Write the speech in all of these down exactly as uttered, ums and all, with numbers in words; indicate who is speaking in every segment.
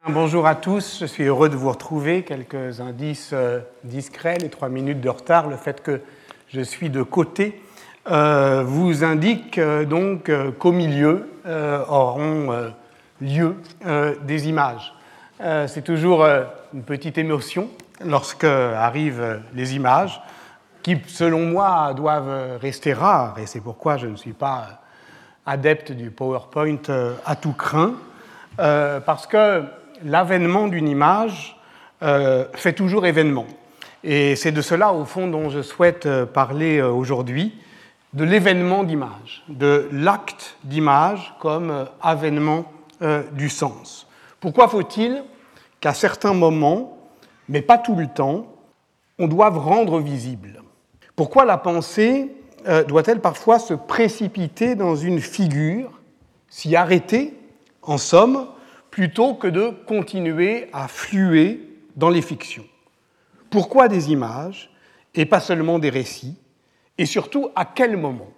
Speaker 1: Bonjour à tous, je suis heureux de vous retrouver. Quelques indices euh, discrets, les trois minutes de retard, le fait que je suis de côté euh, vous indique euh, donc euh, qu'au milieu euh, auront euh, lieu euh, des images. Euh, c'est toujours euh, une petite émotion lorsque arrivent euh, les images, qui selon moi doivent rester rares, et c'est pourquoi je ne suis pas adepte du PowerPoint euh, à tout crin, euh, parce que l'avènement d'une image euh, fait toujours événement. Et c'est de cela, au fond, dont je souhaite parler aujourd'hui, de l'événement d'image, de l'acte d'image comme avènement euh, du sens. Pourquoi faut-il qu'à certains moments, mais pas tout le temps, on doive rendre visible? Pourquoi la pensée euh, doit-elle parfois se précipiter dans une figure, s'y arrêter, en somme, plutôt que de continuer à fluer dans les fictions? Pourquoi des images et pas seulement des récits? Et surtout, à quel moment?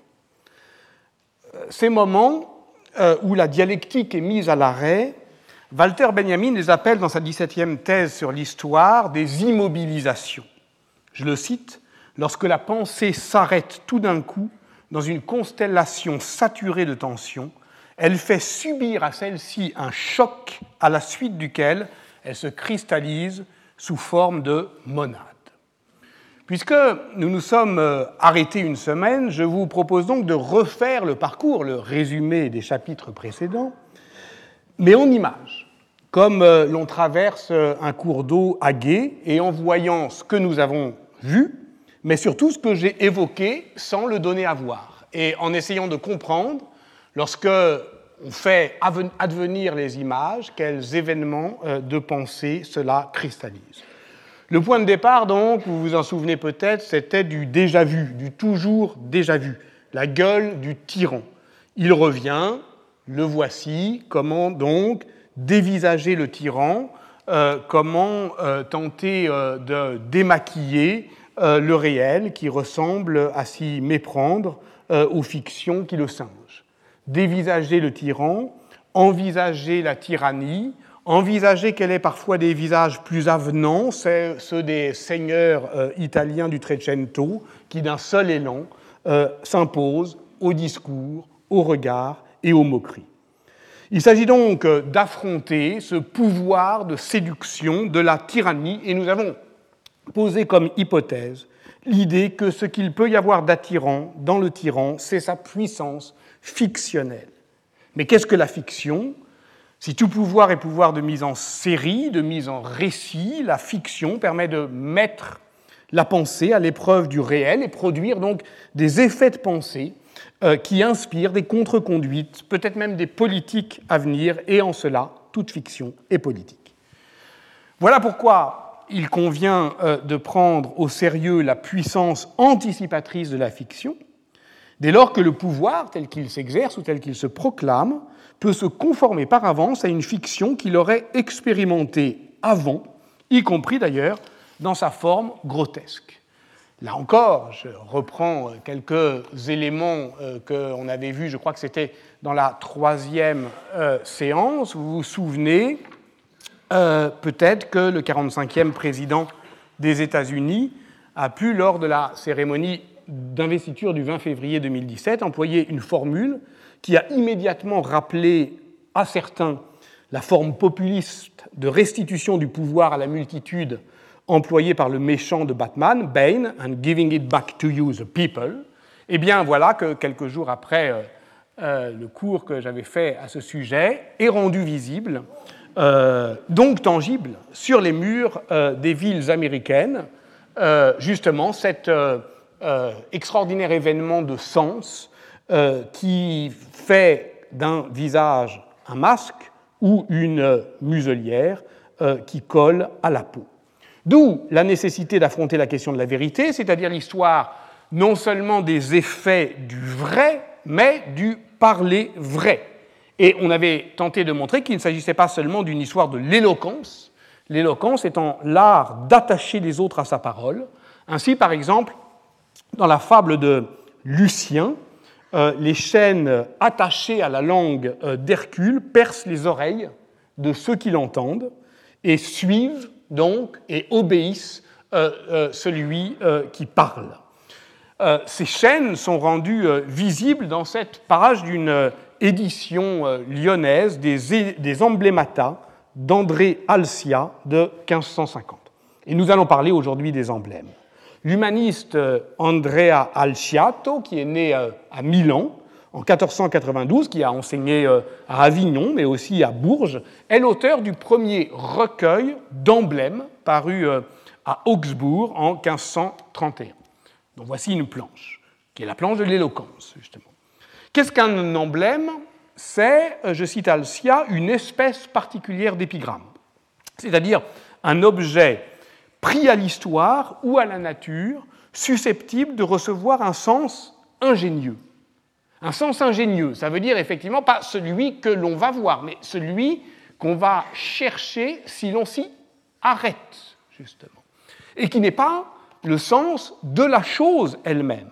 Speaker 1: Ces moments euh, où la dialectique est mise à l'arrêt, Walter Benjamin les appelle dans sa dix-septième thèse sur l'histoire des immobilisations. Je le cite, « Lorsque la pensée s'arrête tout d'un coup dans une constellation saturée de tensions, elle fait subir à celle-ci un choc à la suite duquel elle se cristallise sous forme de monade. » Puisque nous nous sommes arrêtés une semaine, je vous propose donc de refaire le parcours, le résumé des chapitres précédents, mais en images, comme l'on traverse un cours d'eau à gué, et en voyant ce que nous avons vu, mais surtout ce que j'ai évoqué sans le donner à voir, et en essayant de comprendre, lorsque on fait advenir les images, quels événements de pensée cela cristallise. Le point de départ, donc, vous vous en souvenez peut-être, c'était du déjà-vu, du toujours déjà-vu, la gueule du tyran. Il revient, le voici, comment donc dévisager le tyran, euh, comment euh, tenter euh, de démaquiller euh, le réel qui ressemble à s'y méprendre euh, aux fictions qui le singent. Dévisager le tyran, envisager la tyrannie, envisager qu'elle ait parfois des visages plus avenants, c'est ceux des seigneurs euh, italiens du Trecento, qui d'un seul élan euh, s'imposent au discours, au regard et aux moqueries. Il s'agit donc d'affronter ce pouvoir de séduction de la tyrannie, et nous avons posé comme hypothèse l'idée que ce qu'il peut y avoir d'attirant dans le tyran, c'est sa puissance fictionnelle. Mais qu'est-ce que la fiction ? Si tout pouvoir est pouvoir de mise en série, de mise en récit, la fiction permet de mettre la pensée à l'épreuve du réel et produire donc des effets de pensée euh, qui inspirent des contre-conduites, peut-être même des politiques à venir, et en cela, toute fiction est politique. Voilà pourquoi il convient euh, de prendre au sérieux la puissance anticipatrice de la fiction, dès lors que le pouvoir, tel qu'il s'exerce ou tel qu'il se proclame, peut se conformer par avance à une fiction qu'il aurait expérimentée avant, y compris d'ailleurs dans sa forme grotesque. Là encore, je reprends quelques éléments qu'on avait vus, je crois que c'était dans la troisième euh, séance. Vous vous souvenez euh, peut-être que le quarante-cinquième président des États-Unis a pu, lors de la cérémonie d'investiture du vingt février deux mille dix-sept, employer une formule qui a immédiatement rappelé à certains la forme populiste de restitution du pouvoir à la multitude employée par le méchant de Batman, Bane, and giving it back to you, the people. Eh bien, voilà que quelques jours après euh, euh, le cours que j'avais fait à ce sujet est rendu visible, euh, donc tangible, sur les murs euh, des villes américaines, euh, justement cette euh, euh, extraordinaire événement de sens Euh, qui fait d'un visage un masque ou une muselière euh, qui colle à la peau. D'où la nécessité d'affronter la question de la vérité, c'est-à-dire l'histoire non seulement des effets du vrai, mais du parler vrai. Et on avait tenté de montrer qu'il ne s'agissait pas seulement d'une histoire de l'éloquence, l'éloquence étant l'art d'attacher les autres à sa parole. Ainsi, par exemple, dans la fable de Lucien, Euh, les chaînes attachées à la langue euh, d'Hercule percent les oreilles de ceux qui l'entendent et suivent donc et obéissent euh, euh, celui euh, qui parle. Euh, ces chaînes sont rendues euh, visibles dans cette page d'une euh, édition euh, lyonnaise des, des emblémata d'André Alcia de quinze cent cinquante. Et nous allons parler aujourd'hui des emblèmes. L'humaniste euh, Andrea Alciato, qui est né euh, à Milan en quatorze cent quatre-vingt-douze, qui a enseigné euh, à Avignon, mais aussi à Bourges, est l'auteur du premier recueil d'emblèmes paru euh, à Augsbourg en quinze cent trente et un. Donc voici une planche, qui est la planche de l'éloquence, justement. Qu'est-ce qu'un emblème? C'est, je cite Alcia, une espèce particulière d'épigramme, c'est-à-dire un objet pris à l'histoire ou à la nature, susceptible de recevoir un sens ingénieux. Un sens ingénieux, ça veut dire effectivement pas celui que l'on va voir, mais celui qu'on va chercher si l'on s'y arrête, justement, et qui n'est pas le sens de la chose elle-même.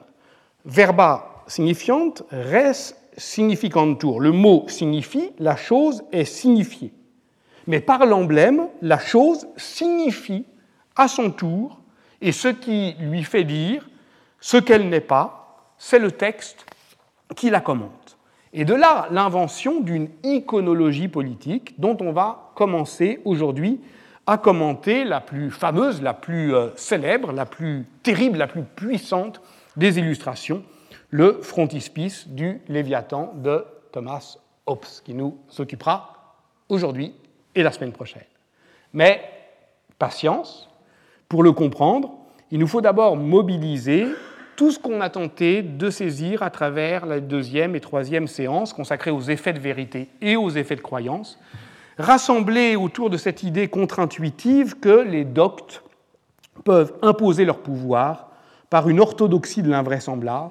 Speaker 1: Verba signifiant, res significantur. Le mot signifie, la chose est signifiée. Mais par l'emblème, la chose signifie à son tour, et ce qui lui fait dire ce qu'elle n'est pas, c'est le texte qui la commente. Et de là, l'invention d'une iconologie politique dont on va commencer aujourd'hui à commenter la plus fameuse, la plus euh, célèbre, la plus terrible, la plus puissante des illustrations, le frontispice du Léviathan de Thomas Hobbes, qui nous occupera aujourd'hui et la semaine prochaine. Mais patience, pour le comprendre, il nous faut d'abord mobiliser tout ce qu'on a tenté de saisir à travers la deuxième et troisième séance consacrées aux effets de vérité et aux effets de croyance, rassemblés autour de cette idée contre-intuitive que les doctes peuvent imposer leur pouvoir par une orthodoxie de l'invraisemblable,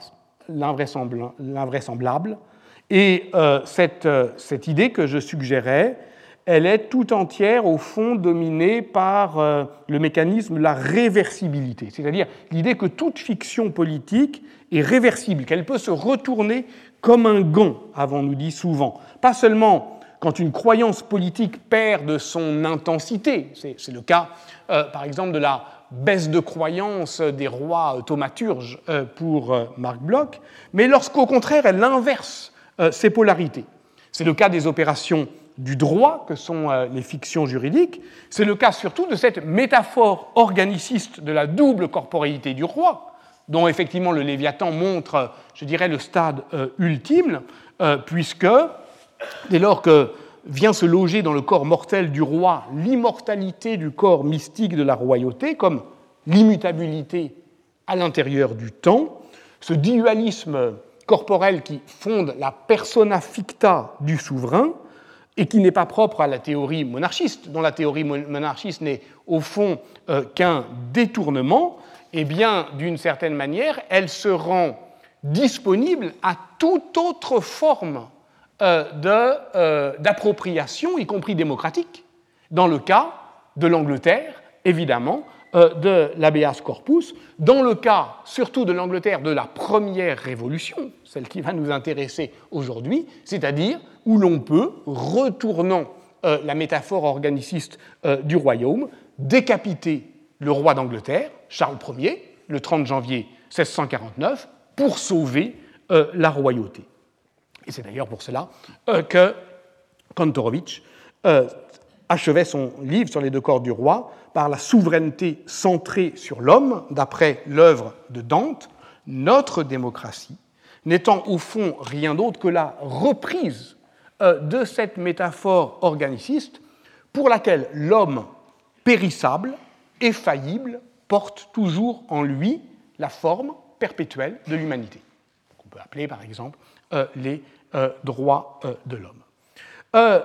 Speaker 1: l'invraisemblable. Et euh, cette, euh, cette idée que je suggérais, elle est tout entière, au fond, dominée par euh, le mécanisme de la réversibilité, c'est-à-dire l'idée que toute fiction politique est réversible, qu'elle peut se retourner comme un gant, avons-nous dit souvent. Pas seulement quand une croyance politique perd de son intensité, c'est, c'est le cas, euh, par exemple, de la baisse de croyance des rois thaumaturges euh, pour euh, Marc Bloch, mais lorsqu'au contraire, elle inverse euh, ces polarités. C'est le cas des opérations du droit, que sont euh, les fictions juridiques, c'est le cas surtout de cette métaphore organiciste de la double corporéité du roi, dont effectivement le Léviathan montre, je dirais, le stade euh, ultime, euh, puisque dès lors que vient se loger dans le corps mortel du roi l'immortalité du corps mystique de la royauté, comme l'immutabilité à l'intérieur du temps, ce dualisme corporel qui fonde la persona ficta du souverain et qui n'est pas propre à la théorie monarchiste, dont la théorie monarchiste n'est au fond euh, qu'un détournement, eh bien, d'une certaine manière, elle se rend disponible à toute autre forme Euh, de, euh, d'appropriation, y compris démocratique, dans le cas de l'Angleterre, évidemment, euh, de l'habeas corpus, dans le cas surtout de l'Angleterre de la première révolution, celle qui va nous intéresser aujourd'hui, c'est-à-dire où l'on peut, retournant euh, la métaphore organiciste euh, du royaume, décapiter le roi d'Angleterre, Charles Ier, le trente janvier seize cent quarante-neuf, pour sauver euh, la royauté. Et c'est d'ailleurs pour cela euh, que Kantorowicz euh, achevait son livre sur les deux corps du roi par la souveraineté centrée sur l'homme, d'après l'œuvre de Dante, notre démocratie, n'étant au fond rien d'autre que la reprise euh, de cette métaphore organiciste pour laquelle l'homme périssable et faillible porte toujours en lui la forme perpétuelle de l'humanité, qu'on peut appeler par exemple euh, les Euh, droits euh, de l'homme. Euh,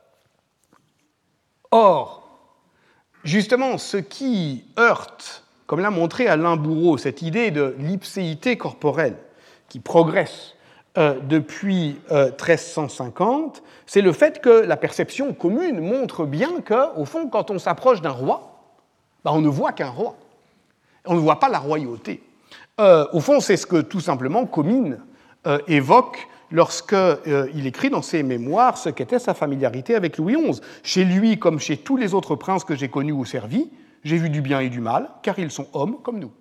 Speaker 1: or, justement, ce qui heurte, comme l'a montré Alain Bourreau, cette idée de l'ipséité corporelle qui progresse euh, depuis euh, treize cent cinquante, c'est le fait que la perception commune montre bien qu'au fond, quand on s'approche d'un roi, ben, on ne voit qu'un roi. On ne voit pas la royauté. Euh, au fond, c'est ce que tout simplement Comines euh, évoque lorsqu'il euh, écrit dans ses mémoires ce qu'était sa familiarité avec Louis onze. Chez lui, comme chez tous les autres princes que j'ai connus ou servis, j'ai vu du bien et du mal, car ils sont hommes comme nous.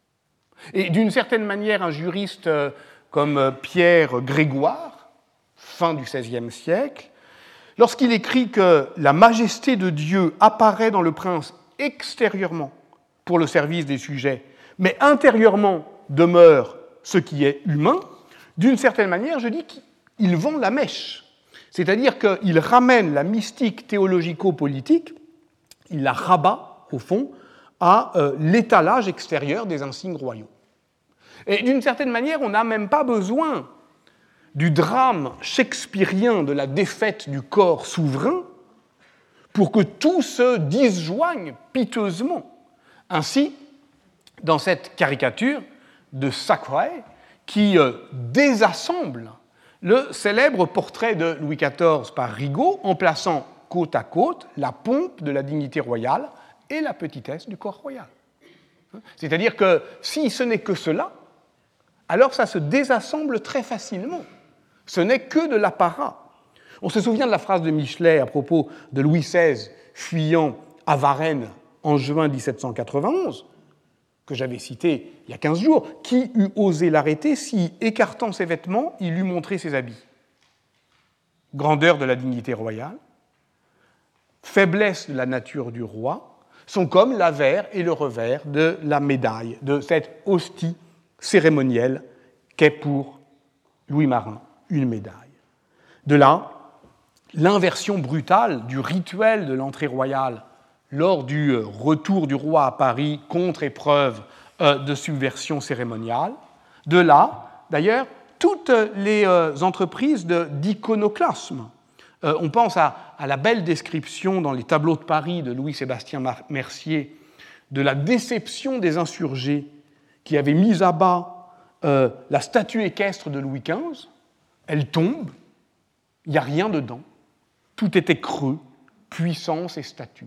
Speaker 1: Et d'une certaine manière, un juriste euh, comme euh, Pierre Grégoire, fin du seizième siècle, lorsqu'il écrit que la majesté de Dieu apparaît dans le prince extérieurement pour le service des sujets, mais intérieurement demeure ce qui est humain, d'une certaine manière, je dis qu'il vend la mèche. C'est-à-dire qu'il ramène la mystique théologico-politique, il la rabat, au fond, à euh, l'étalage extérieur des insignes royaux. Et d'une certaine manière, on n'a même pas besoin du drame shakespearien de la défaite du corps souverain pour que tout se disjoigne piteusement. Ainsi, dans cette caricature de Thackeray, qui euh, désassemble le célèbre portrait de Louis quatorze par Rigaud en plaçant côte à côte la pompe de la dignité royale et la petitesse du corps royal. C'est-à-dire que si ce n'est que cela, alors ça se désassemble très facilement. Ce n'est que de l'apparat. On se souvient de la phrase de Michelet à propos de Louis seize fuyant à Varennes en juin dix-sept cent quatre-vingt-onze, que j'avais cité il y a quinze jours. Qui eût osé l'arrêter si, écartant ses vêtements, il eût montré ses habits? Grandeur de la dignité royale, faiblesse de la nature du roi, sont comme l'avers et le revers de la médaille, de cette hostie cérémonielle qu'est pour Louis Marin une médaille. De là, l'inversion brutale du rituel de l'entrée royale lors du retour du roi à Paris contre épreuve de subversion cérémoniale. De là, d'ailleurs, toutes les entreprises d'iconoclasme. On pense à, à la belle description dans les tableaux de Paris de Louis-Sébastien Mercier de la déception des insurgés qui avaient mis à bas euh, la statue équestre de Louis quinze. Elle tombe, il n'y a rien dedans. Tout était creux, puissance et statue.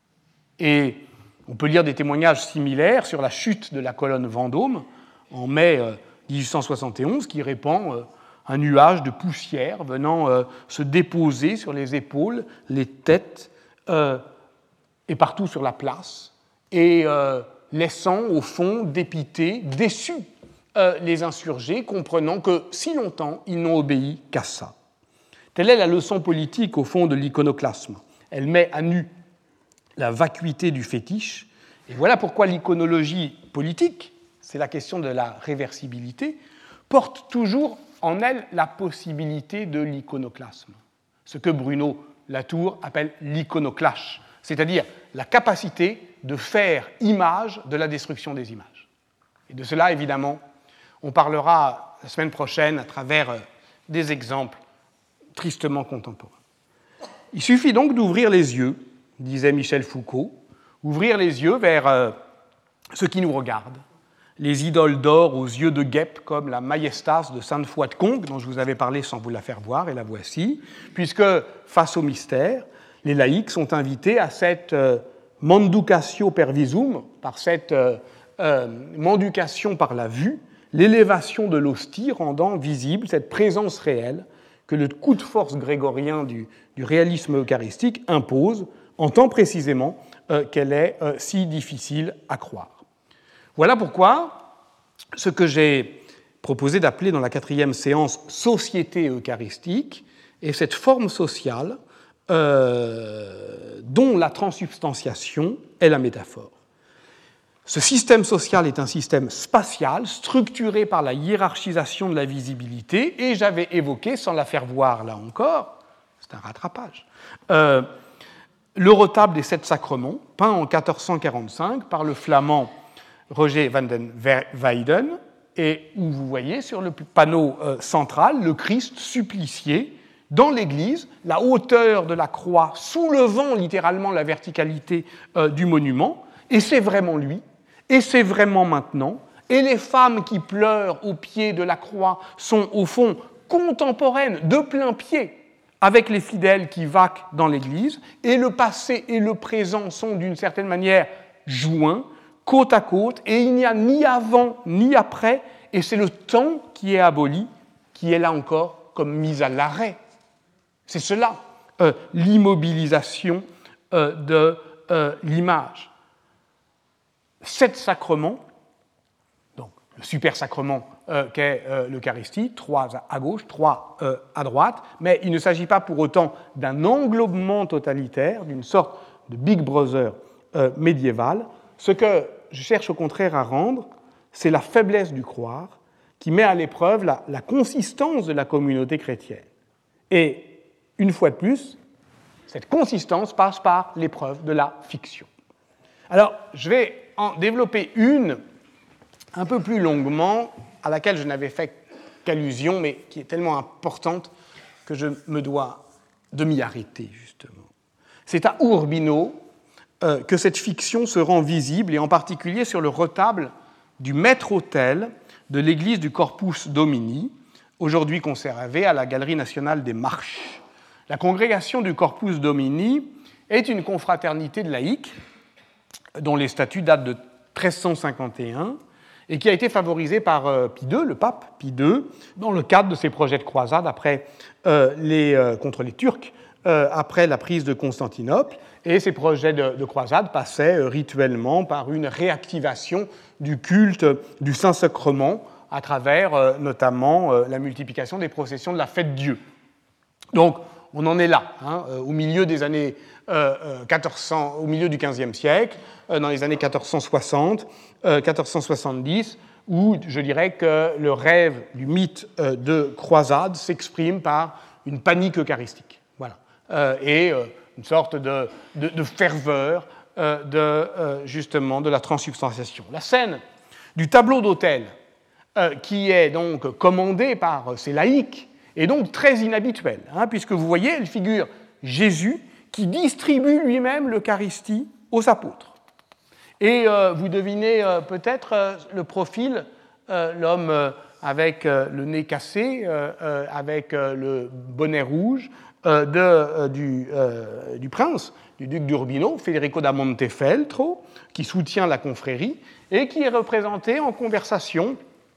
Speaker 1: Et on peut lire des témoignages similaires sur la chute de la colonne Vendôme en mai euh, dix-huit cent soixante et onze, qui répand euh, un nuage de poussière venant euh, se déposer sur les épaules, les têtes, euh, et partout sur la place, et euh, laissant au fond dépités, déçus, euh, les insurgés, comprenant que si longtemps ils n'ont obéi qu'à ça. Telle est la leçon politique au fond de l'iconoclasme. Elle met à nu la vacuité du fétiche, et voilà pourquoi l'iconologie politique, c'est la question de la réversibilité, porte toujours en elle la possibilité de l'iconoclasme, ce que Bruno Latour appelle l'iconoclash, c'est-à-dire la capacité de faire image de la destruction des images. Et de cela, évidemment, on parlera la semaine prochaine à travers des exemples tristement contemporains. Il suffit donc d'ouvrir les yeux, disait Michel Foucault, ouvrir les yeux vers euh, ce qui nous regarde, les idoles d'or aux yeux de guêpe comme la Majestas de Sainte-Foy de Conques, dont je vous avais parlé sans vous la faire voir, et la voici, puisque, face au mystère, les laïcs sont invités à cette euh, manducatio per visum, par cette euh, euh, manducation par la vue, l'élévation de l'hostie rendant visible cette présence réelle que le coup de force grégorien du, du réalisme eucharistique impose, en tant précisément euh, qu'elle est euh, si difficile à croire. Voilà pourquoi ce que j'ai proposé d'appeler dans la quatrième séance société eucharistique est cette forme sociale euh, dont la transsubstantiation est la métaphore. Ce système social est un système spatial, structuré par la hiérarchisation de la visibilité, et j'avais évoqué, sans la faire voir là encore, c'est un rattrapage, euh, le retable des sept sacrements, peint en quatorze cent quarante-cinq par le flamand Roger van den Weyden, et où vous voyez sur le panneau euh, central le Christ supplicié dans l'Église, la hauteur de la croix soulevant littéralement la verticalité euh, du monument, et c'est vraiment lui, et c'est vraiment maintenant, et les femmes qui pleurent au pied de la croix sont au fond contemporaines, de plein pied, avec les fidèles qui vaquent dans l'Église, et le passé et le présent sont d'une certaine manière joints, côte à côte, et il n'y a ni avant ni après, et c'est le temps qui est aboli, qui est là encore comme mise à l'arrêt. C'est cela, euh, l'immobilisation euh, de euh, l'image. Sept sacrements, donc le super sacrement euh, qu'est euh, l'Eucharistie, trois à gauche, trois euh, à droite, mais il ne s'agit pas pour autant d'un englobement totalitaire, d'une sorte de Big Brother euh, médiéval. Ce que je cherche au contraire à rendre, c'est la faiblesse du croire qui met à l'épreuve la, la consistance de la communauté chrétienne. Et une fois de plus, cette consistance passe par l'épreuve de la fiction. Alors, je vais en développer une un peu plus longuement, à laquelle je n'avais fait qu'allusion, mais qui est tellement importante que je me dois de m'y arrêter, justement. C'est à Urbino euh, que cette fiction se rend visible, et en particulier sur le retable du maître-autel de l'église du Corpus Domini, aujourd'hui conservé à la Galerie nationale des Marches. La congrégation du Corpus Domini est une confraternité de laïcs dont les statuts datent de treize cent cinquante et un et qui a été favorisée par euh, Pie deux, le pape Pie deux, dans le cadre de ses projets de croisade après, euh, les, euh, contre les Turcs euh, après la prise de Constantinople. Et ces projets de, de croisade passaient euh, rituellement par une réactivation du culte du Saint-Sacrement à travers euh, notamment euh, la multiplication des processions de la fête Dieu. Donc, on en est là, hein, au milieu des années euh, quatorze cents, au milieu du quinzième siècle, euh, dans les années quatorze cent soixante, euh, quatorze cent soixante-dix, où je dirais que le rêve du mythe euh, de croisade s'exprime par une panique eucharistique, voilà, euh, et euh, une sorte de, de, de ferveur euh, de euh, justement de la transsubstantiation. La scène du tableau d'autel, euh, qui est donc commandé par ces laïcs, est donc très inhabituelle, hein, puisque vous voyez, elle figure Jésus qui distribue lui-même l'Eucharistie aux apôtres. Et euh, vous devinez euh, peut-être euh, le profil, euh, l'homme euh, avec euh, le nez cassé, euh, euh, avec euh, le bonnet rouge euh, de, euh, du, euh, du prince, du duc d'Urbino, Federico da Montefeltro, qui soutient la confrérie et qui est représenté en conversation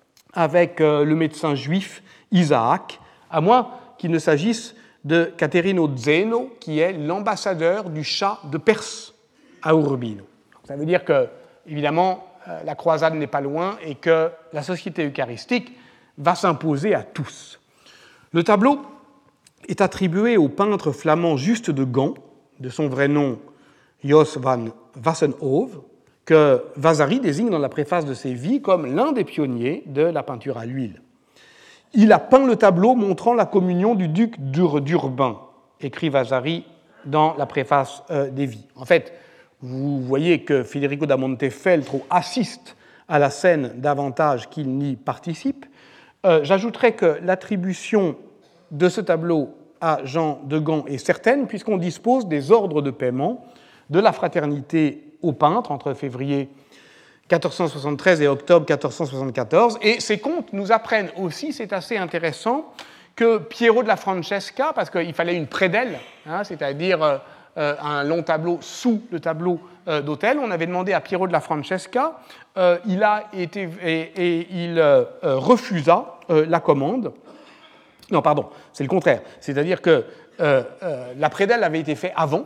Speaker 1: avec euh, le médecin juif Isaac, à moins qu'il ne s'agisse de Caterino Zeno, qui est l'ambassadeur du Shah de Perse à Urbino. Ça veut dire que, évidemment, la croisade n'est pas loin et que la société eucharistique va s'imposer à tous. Le tableau est attribué au peintre flamand Juste de Gand, de son vrai nom Jos van Wassenhove, que Vasari désigne dans la préface de ses vies comme l'un des pionniers de la peinture à l'huile. Il a peint le tableau montrant la communion du duc d'Urbain, écrit Vasari dans la préface euh, des Vies. En fait, vous voyez que Federico da Montefeltro assiste à la scène davantage qu'il n'y participe. Euh, j'ajouterais que l'attribution de ce tableau à Jean de Gand est certaine, puisqu'on dispose des ordres de paiement de la fraternité aux peintres entre février quatorze cent soixante-treize et octobre quatorze cent soixante-quatorze, et ces comptes nous apprennent aussi, c'est assez intéressant, que Piero de la Francesca, parce qu'il fallait une prédelle, hein, c'est-à-dire euh, un long tableau sous le tableau euh, d'autel, on avait demandé à Piero de la Francesca, euh, il a été et, et il euh, refusa euh, la commande. Non, pardon, c'est le contraire, c'est-à-dire que euh, euh, la prédelle avait été faite avant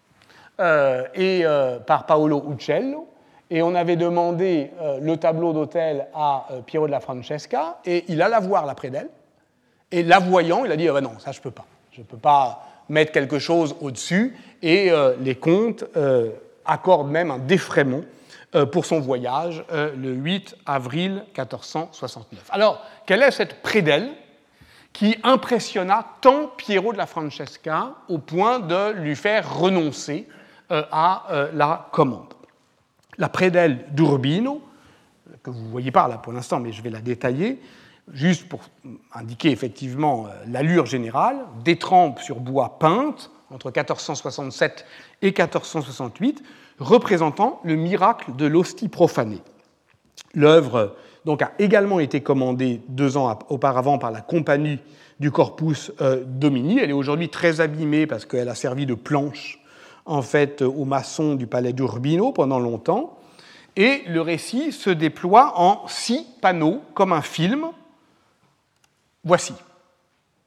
Speaker 1: euh, et euh, par Paolo Uccello. Et on avait demandé euh, le tableau d'autel à euh, Piero de la Francesca, et il alla voir la prédelle, et la voyant, il a dit ah ben non, ça je ne peux pas. Je ne peux pas mettre quelque chose au-dessus, et euh, les comtes euh, accordent même un défraiement euh, pour son voyage euh, le huit avril quatorze cent soixante-neuf. Alors, quelle est cette prédelle qui impressionna tant Piero de la Francesca au point de lui faire renoncer euh, à euh, la commande? La prédelle d'Urbino, que vous ne voyez pas là pour l'instant, mais je vais la détailler, juste pour indiquer effectivement l'allure générale, d'étrempes sur bois peintes entre quatorze cent soixante-sept et quatorze cent soixante-huit, représentant le miracle de l'hostie profanée. L'œuvre donc, a également été commandée deux ans auparavant par la compagnie du Corpus Domini. Elle est aujourd'hui très abîmée parce qu'elle a servi de planche en fait, aux maçons du palais d'Urbino pendant longtemps, et le récit se déploie en six panneaux, comme un film. Voici.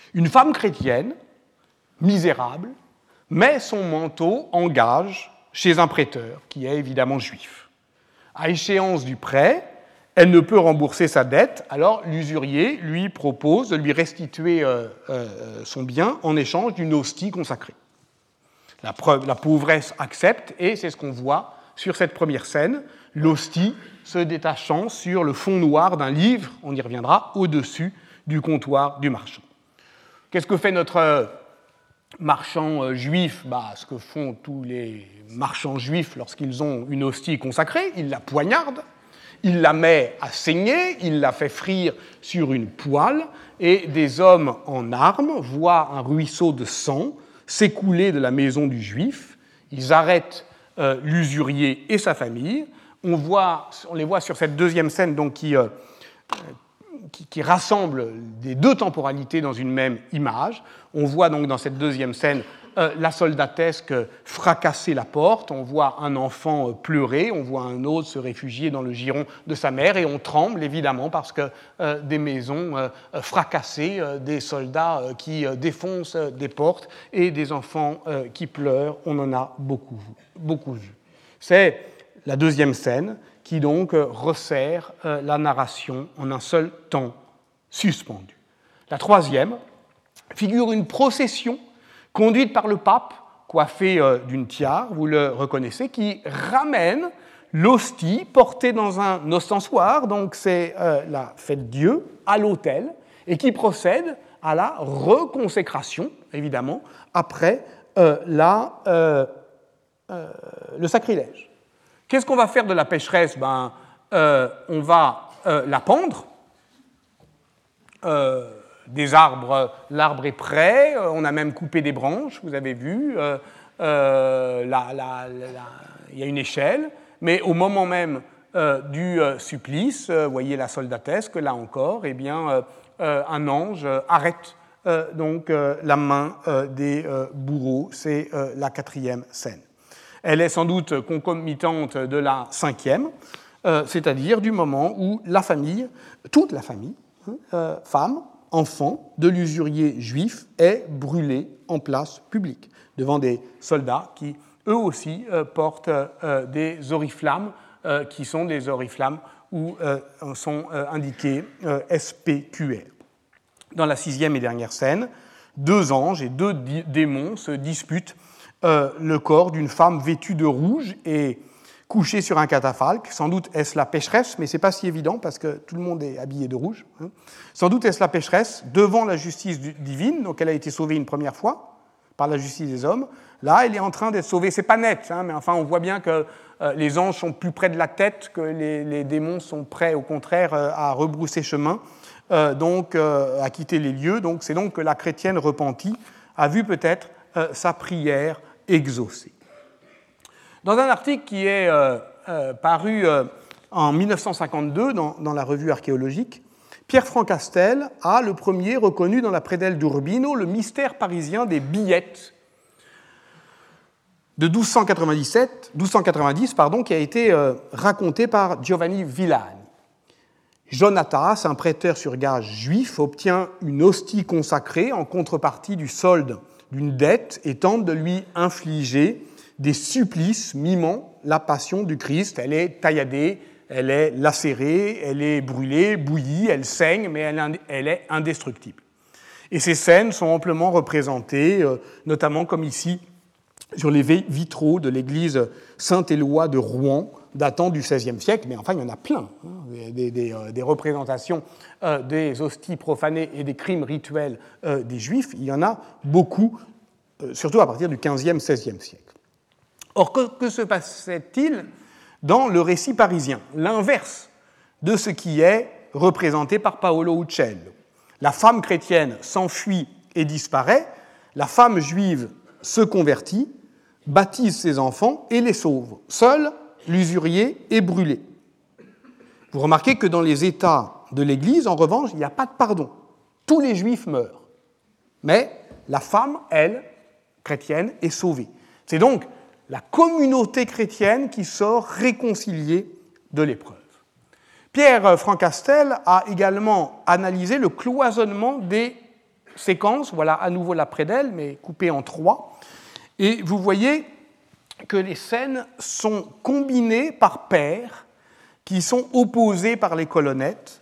Speaker 1: Une femme chrétienne, misérable, met son manteau en gage chez un prêteur, qui est évidemment juif. À échéance du prêt, elle ne peut rembourser sa dette, alors l'usurier lui propose de lui restituer euh, euh, son bien en échange d'une hostie consacrée. La, preuve, la pauvresse accepte, et c'est ce qu'on voit sur cette première scène, l'hostie se détachant sur le fond noir d'un livre, on y reviendra, au-dessus du comptoir du marchand. Qu'est-ce que fait notre marchand juif? Bah, ce que font tous les marchands juifs lorsqu'ils ont une hostie consacrée, ils la poignardent, il la met à saigner, il la fait frire sur une poêle, et des hommes en armes voient un ruisseau de sang s'écouler de la maison du juif. Ils arrêtent euh, l'usurier et sa famille. On, voit, on les voit sur cette deuxième scène donc, qui, euh, qui, qui rassemble les deux temporalités dans une même image. On voit donc dans cette deuxième scène euh, la soldatesque fracasser la porte, on voit un enfant pleurer, on voit un autre se réfugier dans le giron de sa mère, et on tremble évidemment parce que euh, des maisons euh, fracassées, euh, des soldats euh, qui euh, défoncent euh, des portes et des enfants euh, qui pleurent, on en a beaucoup, beaucoup vu. C'est la deuxième scène qui donc euh, resserre euh, la narration en un seul temps suspendu. La troisième figure une procession conduite par le pape, coiffé euh, d'une tiare, vous le reconnaissez, qui ramène l'hostie portée dans un ostensoir, donc c'est euh, la fête Dieu, à l'autel, et qui procède à la reconsécration, évidemment, après euh, la, euh, euh, le sacrilège. Qu'est-ce qu'on va faire de la pécheresse? Ben, euh, on va euh, la pendre. Euh, Des arbres, l'arbre est prêt, on a même coupé des branches, vous avez vu, euh, euh, la, la, la, il y a une échelle, mais au moment même euh, du euh, supplice, euh, vous voyez la soldatesque, là encore, eh bien, euh, euh, un ange euh, arrête euh, donc, euh, la main euh, des euh, bourreaux, c'est euh, la quatrième scène. Elle est sans doute concomitante de la cinquième, euh, c'est-à-dire du moment où la famille, toute la famille, hein, euh, femme, enfant de l'usurier juif est brûlé en place publique, devant des soldats qui, eux aussi, euh, portent euh, des oriflammes, euh, qui sont des oriflammes où euh, sont euh, indiqués euh, S P Q R. Dans la sixième et dernière scène, deux anges et deux di- démons se disputent euh, le corps d'une femme vêtue de rouge et couchée sur un catafalque. Sans doute est-ce la pécheresse, mais ce n'est pas si évident parce que tout le monde est habillé de rouge. Hein. Sans doute est-ce la pécheresse devant la justice divine, donc elle a été sauvée une première fois par la justice des hommes. Là, elle est en train d'être sauvée. C'est pas net, hein, mais enfin, on voit bien que euh, les anges sont plus près de la tête, que les, les démons sont prêts, au contraire, euh, à rebrousser chemin, euh, donc euh, à quitter les lieux. Donc, c'est donc que la chrétienne repentie a vu peut-être euh, sa prière exaucée. Dans un article qui est euh, euh, paru euh, en dix-neuf cent cinquante-deux dans, dans la revue archéologique, Pierre Francastel a le premier reconnu dans la prédelle d'Urbino le mystère parisien des billettes de douze cent quatre-vingt-dix-sept, douze cent quatre-vingt-dix, pardon, qui a été euh, raconté par Giovanni Villani. Jonatas, un prêteur sur gage juif, obtient une hostie consacrée en contrepartie du solde d'une dette et tente de lui infliger des supplices mimant la passion du Christ. Elle est tailladée, elle est lacérée, elle est brûlée, bouillie, elle saigne, mais elle est indestructible. Et ces scènes sont amplement représentées, notamment comme ici, sur les vitraux de l'église Saint-Éloi de Rouen, datant du seizième siècle, mais enfin il y en a plein, hein, des, des, des représentations euh, des hosties profanées et des crimes rituels euh, des Juifs, il y en a beaucoup, euh, surtout à partir du quinzième, seizième siècle. Or, que, que se passait-il dans le récit parisien? L'inverse de ce qui est représenté par Paolo Uccello. La femme chrétienne s'enfuit et disparaît, la femme juive se convertit, baptise ses enfants et les sauve. Seul l'usurier est brûlé. Vous remarquez que dans les états de l'Église, en revanche, il n'y a pas de pardon. Tous les Juifs meurent. Mais la femme, elle, chrétienne, est sauvée. C'est donc la communauté chrétienne qui sort réconciliée de l'épreuve. Pierre Francastel a également analysé le cloisonnement des séquence, voilà à nouveau la prédelle, mais coupée en trois. Et vous voyez que les scènes sont combinées par paires, qui sont opposées par les colonnettes,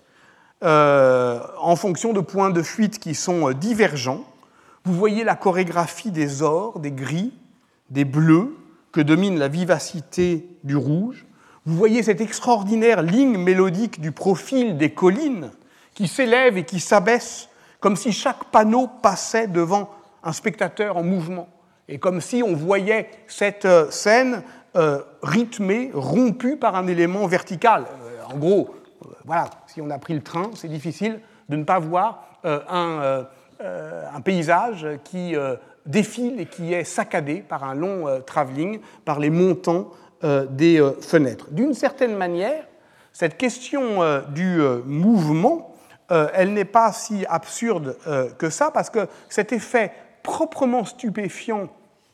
Speaker 1: euh, en fonction de points de fuite qui sont divergents. Vous voyez la chorégraphie des ors, des gris, des bleus, que domine la vivacité du rouge. Vous voyez cette extraordinaire ligne mélodique du profil des collines qui s'élève et qui s'abaisse, comme si chaque panneau passait devant un spectateur en mouvement, et comme si on voyait cette scène euh, rythmée, rompue par un élément vertical. Euh, en gros, euh, voilà, si on a pris le train, c'est difficile de ne pas voir euh, un, euh, euh, un paysage qui euh, défile et qui est saccadé par un long euh, travelling, par les montants euh, des euh, fenêtres. D'une certaine manière, cette question euh, du euh, mouvement, euh, elle n'est pas si absurde euh, que ça, parce que cet effet proprement stupéfiant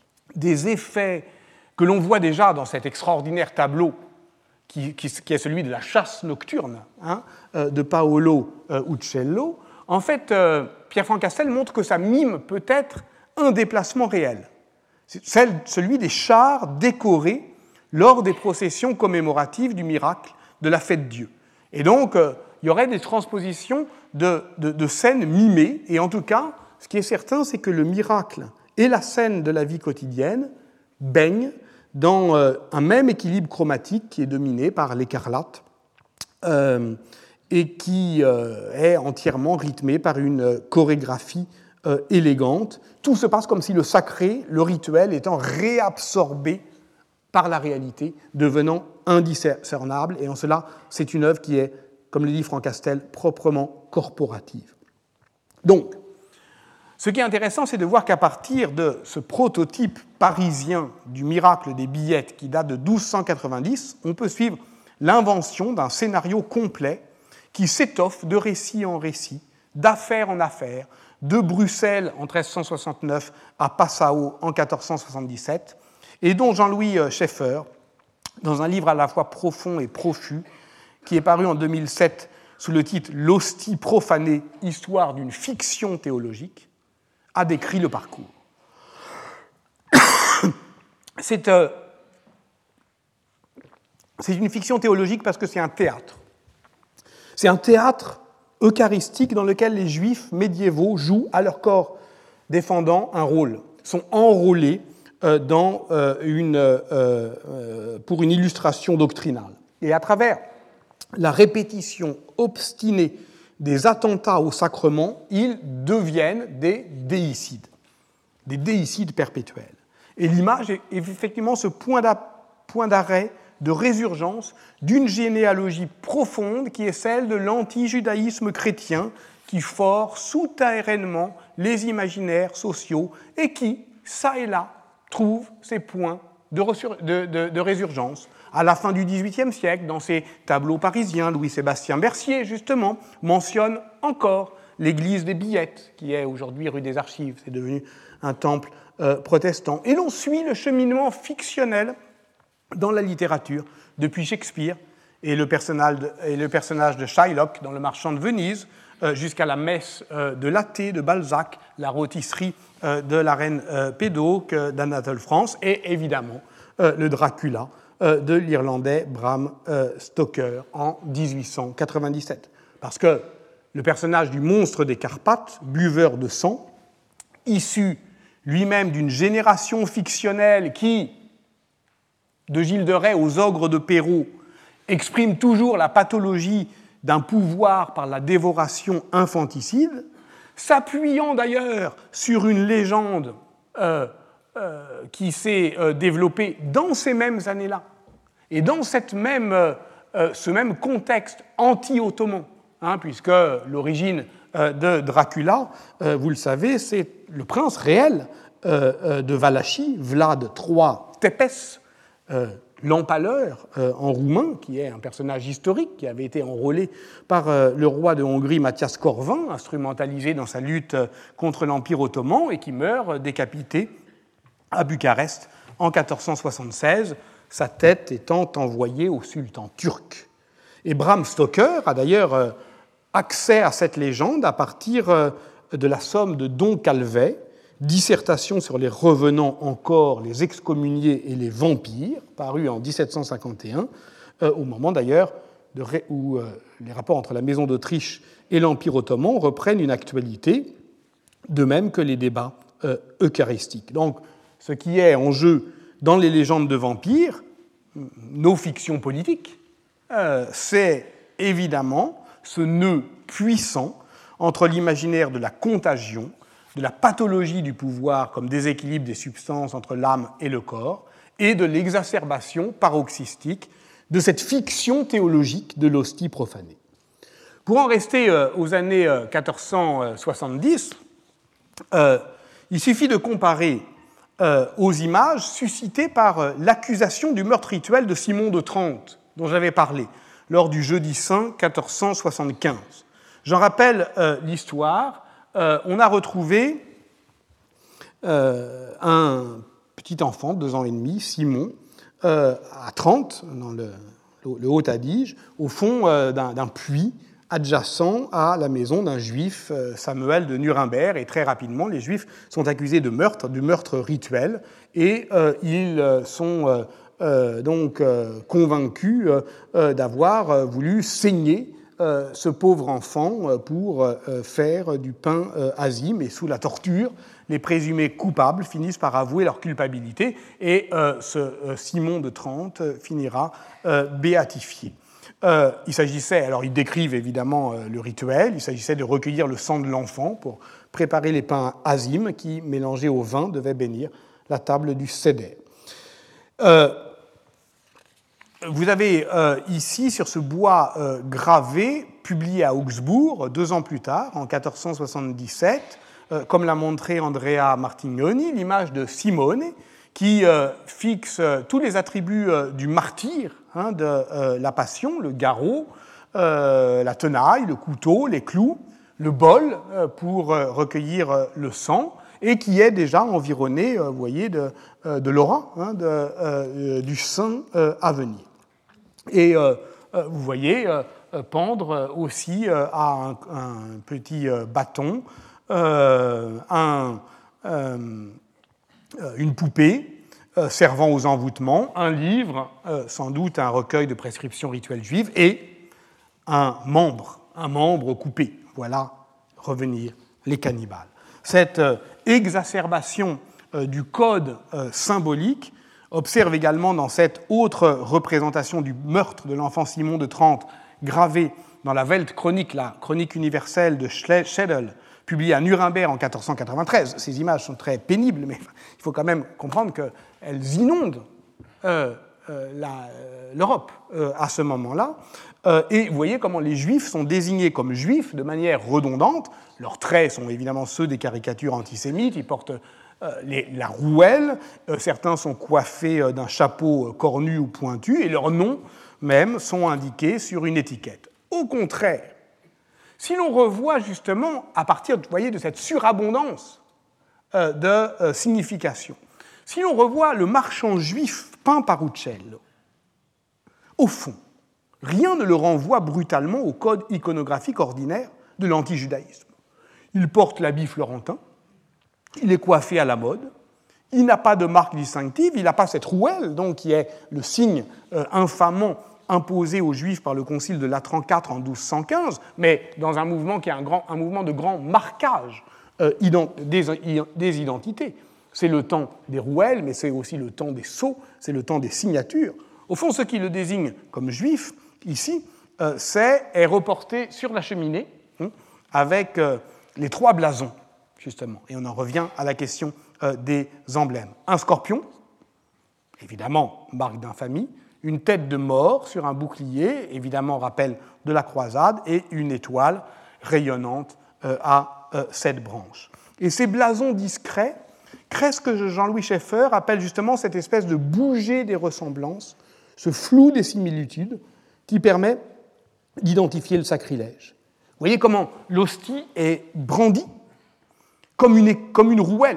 Speaker 1: des effets que l'on voit déjà dans cet extraordinaire tableau qui, qui, qui est celui de la chasse nocturne hein, euh, de Paolo euh, Uccello, en fait, euh, Pierre-Franck Castel montre que ça mime peut-être un déplacement réel, c'est celui des chars décorés lors des processions commémoratives du miracle de la fête Dieu. Et donc, euh, il y aurait des transpositions de, de, de scènes mimées, et en tout cas, ce qui est certain, c'est que le miracle et la scène de la vie quotidienne baignent dans euh, un même équilibre chromatique qui est dominé par l'écarlate euh, et qui euh, est entièrement rythmé par une chorégraphie euh, élégante. Tout se passe comme si le sacré, le rituel, étant réabsorbé par la réalité, devenant indiscernable. Et en cela, c'est une œuvre qui est, comme le dit Franck Castel, proprement corporative. Donc, ce qui est intéressant, c'est de voir qu'à partir de ce prototype parisien du miracle des billettes qui date de douze cent quatre-vingt-dix, on peut suivre l'invention d'un scénario complet qui s'étoffe de récit en récit, d'affaire en affaire, de Bruxelles en treize cent soixante-neuf à Passau en quatorze cent soixante-dix-sept, et dont Jean-Louis Schaeffer, dans un livre à la fois profond et profus, qui est paru en deux mille sept sous le titre « L'hostie profanée, histoire d'une fiction théologique », a décrit le parcours. C'est, euh, c'est une fiction théologique parce que c'est un théâtre. C'est un théâtre eucharistique dans lequel les Juifs médiévaux jouent à leur corps défendant un rôle, sont enrôlés euh, dans, euh, une, euh, euh, pour une illustration doctrinale. Et à travers la répétition obstinée des attentats au sacrement, ils deviennent des déicides, des déicides perpétuels. Et l'image est effectivement ce point d'arrêt, de résurgence d'une généalogie profonde qui est celle de l'anti-judaïsme chrétien qui fore souterrainement les imaginaires sociaux et qui, ça et là, trouve ses points de, de, de, de résurgence. À la fin du dix-huitième siècle, dans ses tableaux parisiens, Louis-Sébastien Mercier, justement, mentionne encore l'église des Billettes, qui est aujourd'hui rue des Archives. C'est devenu un temple euh, protestant. Et l'on suit le cheminement fictionnel dans la littérature, depuis Shakespeare et le personnage de, et le personnage de Shylock dans Le Marchand de Venise, euh, jusqu'à la messe euh, de Laté de Balzac, la rôtisserie euh, de la reine euh, Pédoc d'Anatole France, et évidemment euh, le Dracula de l'Irlandais Bram Stoker en dix-huit cent quatre-vingt-dix-sept. Parce que le personnage du monstre des Carpates, buveur de sang, issu lui-même d'une génération fictionnelle qui, de Gilles de Rais aux ogres de Perrault, exprime toujours la pathologie d'un pouvoir par la dévoration infanticide, s'appuyant d'ailleurs sur une légende euh, euh, qui s'est euh, développée dans ces mêmes années-là, et dans cette même, euh, ce même contexte anti-ottoman, hein, puisque l'origine euh, de Dracula, euh, vous le savez, c'est le prince réel euh, euh, de Valachie, Vlad trois Tepes, euh, l'empaleur euh, en roumain, qui est un personnage historique, qui avait été enrôlé par euh, le roi de Hongrie, Mathias Corvin, instrumentalisé dans sa lutte contre l'Empire ottoman, et qui meurt décapité à Bucarest en quatorze cent soixante-seize, sa tête étant envoyée au sultan turc. Et Bram Stoker a d'ailleurs accès à cette légende à partir de la somme de Don Calvet, dissertation sur les revenants encore, les excommuniés et les vampires, paru en dix-sept cent cinquante et un, euh, au moment d'ailleurs de ré... où euh, les rapports entre la Maison d'Autriche et l'Empire ottoman reprennent une actualité, de même que les débats euh, eucharistiques. Donc, ce qui est en jeu dans les légendes de vampires, nos fictions politiques, euh, c'est évidemment ce nœud puissant entre l'imaginaire de la contagion, de la pathologie du pouvoir comme déséquilibre des substances entre l'âme et le corps, et de l'exacerbation paroxystique de cette fiction théologique de l'hostie profanée. Pour en rester euh, aux années euh, quatorze cent soixante-dix, euh, il suffit de comparer euh, aux images suscitées par euh, l'accusation du meurtre rituel de Simon de Trente, dont j'avais parlé, lors du Jeudi Saint quatorze cent soixante-quinze. J'en rappelle euh, l'histoire. Euh, on a retrouvé euh, un petit enfant, deux ans et demi, Simon, euh, à Trente, dans le, le Haut-Adige, au fond euh, d'un, d'un puits adjacent à la maison d'un juif, euh, Samuel de Nuremberg, et très rapidement, les juifs sont accusés de meurtre, du meurtre rituel, et euh, ils sont euh, euh, donc euh, convaincus euh, d'avoir euh, voulu saigner euh, ce pauvre enfant pour euh, faire du pain euh, azime, et sous la torture, les présumés coupables finissent par avouer leur culpabilité, et euh, ce euh, Simon de Trente finira euh, béatifié. Euh, il s'agissait, alors ils décrivent évidemment euh, le rituel, il s'agissait de recueillir le sang de l'enfant pour préparer les pains azimes qui, mélangés au vin, devaient bénir la table du Seder. Euh, vous avez euh, ici, sur ce bois euh, gravé, publié à Augsbourg, deux ans plus tard, en quatorze cent soixante-dix-sept, euh, comme l'a montré Andrea Martignoni, l'image de Simone, qui euh, fixe euh, tous les attributs euh, du martyr, hein, de euh, la passion, le garrot, euh, la tenaille, le couteau, les clous, le bol euh, pour euh, recueillir euh, le sang, et qui est déjà environné, euh, vous voyez, de, euh, de l'aura, hein, de, euh, du saint euh, à venir. Et euh, euh, vous voyez euh, pendre aussi euh, à un, un petit euh, bâton euh, un... Euh, une poupée euh, servant aux envoûtements, un livre, euh, sans doute un recueil de prescriptions rituelles juives, et un membre, un membre coupé. Voilà revenir les cannibales. Cette euh, exacerbation euh, du code euh, symbolique observe également dans cette autre représentation du meurtre de l'enfant Simon de Trente, gravée dans la Weltchronik, la chronique universelle de Schedel, publié à Nuremberg en quatorze cent quatre-vingt-treize. Ces images sont très pénibles, mais il faut quand même comprendre qu'elles inondent euh, euh, la, euh, l'Europe euh, à ce moment-là. Euh, et vous voyez comment les Juifs sont désignés comme Juifs de manière redondante. Leurs traits sont évidemment ceux des caricatures antisémites. Ils portent euh, les, la rouelle. Euh, certains sont coiffés euh, d'un chapeau cornu ou pointu. Et leurs noms, même, sont indiqués sur une étiquette. Au contraire, si l'on revoit justement, à partir vous voyez, de cette surabondance euh, de euh, signification, si l'on revoit le marchand juif peint par Uccello, au fond, rien ne le renvoie brutalement au code iconographique ordinaire de l'antijudaïsme. Il porte l'habit florentin, il est coiffé à la mode, il n'a pas de marque distinctive, il n'a pas cette rouelle, donc, qui est le signe euh, infamant imposé aux Juifs par le concile de Latran quatre en douze cent quinze, mais dans un mouvement qui est un, grand, un mouvement de grand marquage euh, ident, des, des identités. C'est le temps des rouelles, mais c'est aussi le temps des sceaux, c'est le temps des signatures. Au fond, ce qui le désigne comme juif, ici, euh, c'est, est reporté sur la cheminée, hein, avec euh, les trois blasons, justement. Et on en revient à la question euh, des emblèmes. Un scorpion, évidemment, marque d'infamie, une tête de mort sur un bouclier, évidemment rappel de la croisade, et une étoile rayonnante euh, à euh, sept branches. Et ces blasons discrets créent ce que Jean-Louis Schaeffer appelle justement cette espèce de bouger des ressemblances, ce flou des similitudes qui permet d'identifier le sacrilège. Vous voyez comment l'hostie est brandie comme une, comme une rouelle.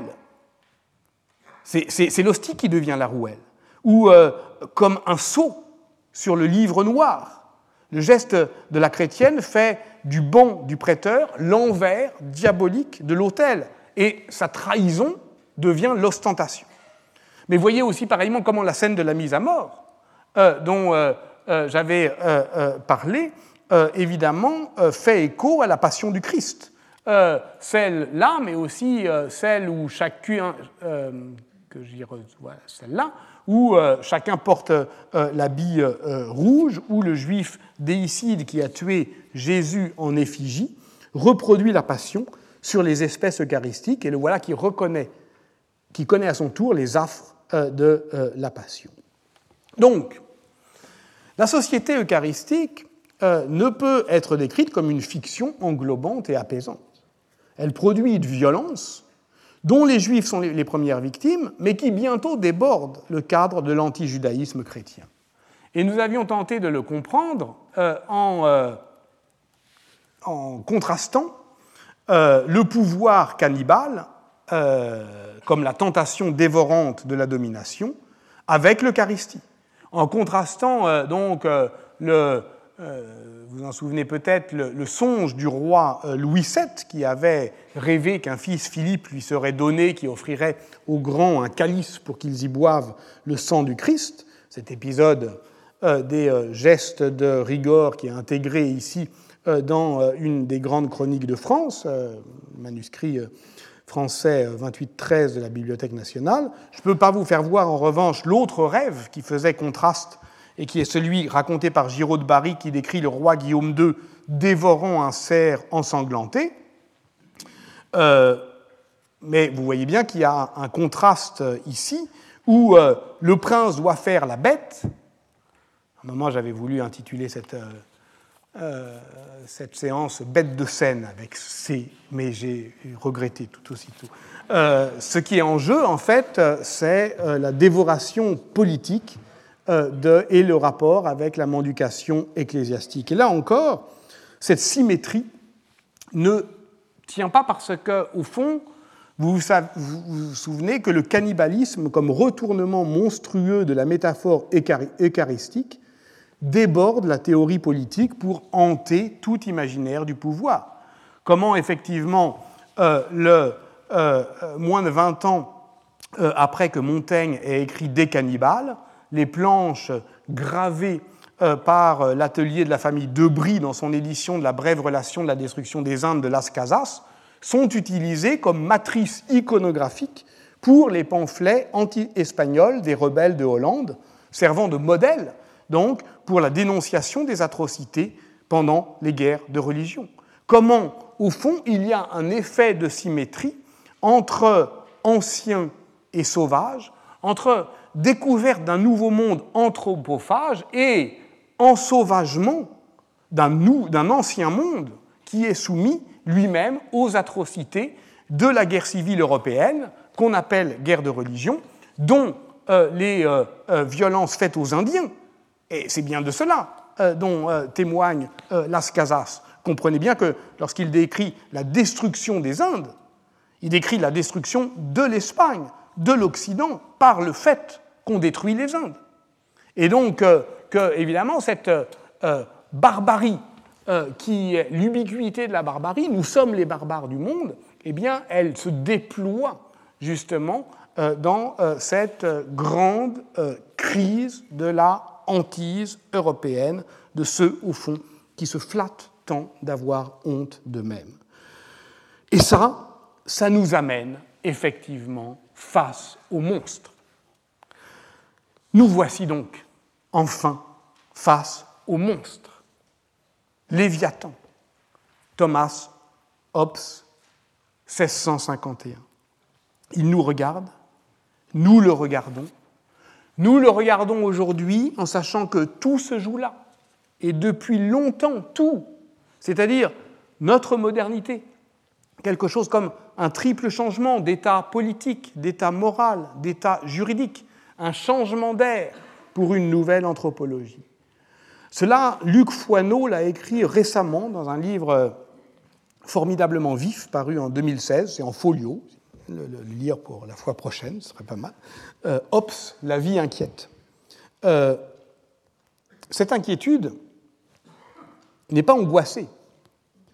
Speaker 1: C'est, c'est, c'est l'hostie qui devient la rouelle. Ou euh, comme un sceau sur le livre noir. Le geste de la chrétienne fait du banc du prêteur l'envers diabolique de l'autel. Et sa trahison devient l'ostentation. Mais voyez aussi pareillement comment la scène de la mise à mort, euh, dont euh, euh, j'avais euh, euh, parlé, euh, évidemment, euh, fait écho à la passion du Christ. Euh, celle-là, mais aussi euh, celle où chacun, euh, que j'y revois, celle-là, où euh, chacun porte euh, l'habit euh, rouge, où le juif déicide qui a tué Jésus en effigie reproduit la passion sur les espèces eucharistiques, et le voilà qui reconnaît, qui connaît à son tour les affres euh, de euh, la passion. Donc, la société eucharistique euh, ne peut être décrite comme une fiction englobante et apaisante. Elle produit une violence dont les Juifs sont les premières victimes, mais qui bientôt déborde le cadre de l'antijudaïsme chrétien. Et nous avions tenté de le comprendre euh, en, euh, en contrastant euh, le pouvoir cannibale, euh, comme la tentation dévorante de la domination, avec l'Eucharistie. En contrastant euh, donc euh, le... Euh, vous en souvenez peut-être, le, le songe du roi euh, Louis sept qui avait rêvé qu'un fils Philippe lui serait donné, qui offrirait aux grands un calice pour qu'ils y boivent le sang du Christ. Cet épisode euh, des euh, gestes de rigueur qui est intégré ici euh, dans euh, une des grandes chroniques de France, euh, manuscrit euh, français vingt-huit treize de la Bibliothèque nationale. Je ne peux pas vous faire voir en revanche l'autre rêve qui faisait contraste et qui est celui raconté par Giraud de Barry qui décrit le roi Guillaume deux dévorant un cerf ensanglanté. Euh, mais vous voyez bien qu'il y a un contraste ici où euh, le prince doit faire la bête. À un moment, j'avais voulu intituler cette, euh, euh, cette séance « Bête de scène » avec C, mais j'ai regretté tout aussitôt. Euh, ce qui est en jeu, en fait, c'est euh, la dévoration politique De, et le rapport avec la mendication ecclésiastique. Et là encore, cette symétrie ne tient pas parce que, au fond, vous vous, savez, vous vous souvenez que le cannibalisme, comme retournement monstrueux de la métaphore eucharistique, déborde la théorie politique pour hanter tout imaginaire du pouvoir. Comment, effectivement, euh, le, euh, moins de vingt ans euh, après que Montaigne ait écrit Des cannibales, les planches gravées euh, par l'atelier de la famille Debris dans son édition de la brève relation de la destruction des Indes de Las Casas sont utilisées comme matrice iconographique pour les pamphlets anti-espagnols des rebelles de Hollande, servant de modèle donc pour la dénonciation des atrocités pendant les guerres de religion. Comment, au fond, il y a un effet de symétrie entre anciens et sauvages, entre découverte d'un nouveau monde anthropophage et ensauvagement d'un, nou, d'un ancien monde qui est soumis lui-même aux atrocités de la guerre civile européenne, qu'on appelle guerre de religion, dont euh, les euh, euh, violences faites aux Indiens, et c'est bien de cela euh, dont euh, témoigne euh, Las Casas. Comprenez bien que lorsqu'il décrit la destruction des Indes, il décrit la destruction de l'Espagne, de l'Occident, par le fait qu'on détruit les Indes. Et donc, euh, que, évidemment, cette euh, barbarie, euh, qui est l'ubiquité de la barbarie, nous sommes les barbares du monde, eh bien, elle se déploie justement euh, dans euh, cette euh, grande euh, crise de la hantise européenne, de ceux, au fond, qui se flattent tant d'avoir honte d'eux-mêmes. Et ça, ça nous amène effectivement face au monstre. Nous voici donc, enfin, face au monstre. Léviathan, Thomas Hobbes, seize cent cinquante et un. Il nous regarde, nous le regardons. Nous le regardons aujourd'hui en sachant que tout se joue là. Et depuis longtemps, tout, c'est-à-dire notre modernité, quelque chose comme un triple changement d'état politique, d'état moral, d'état juridique, un changement d'air pour une nouvelle anthropologie. Cela, Luc Foineau l'a écrit récemment dans un livre formidablement vif, paru en deux mille seize, c'est en folio, le, le lire pour la fois prochaine, ce serait pas mal. Euh, Hobbes, la vie inquiète. Euh, cette inquiétude n'est pas angoissée,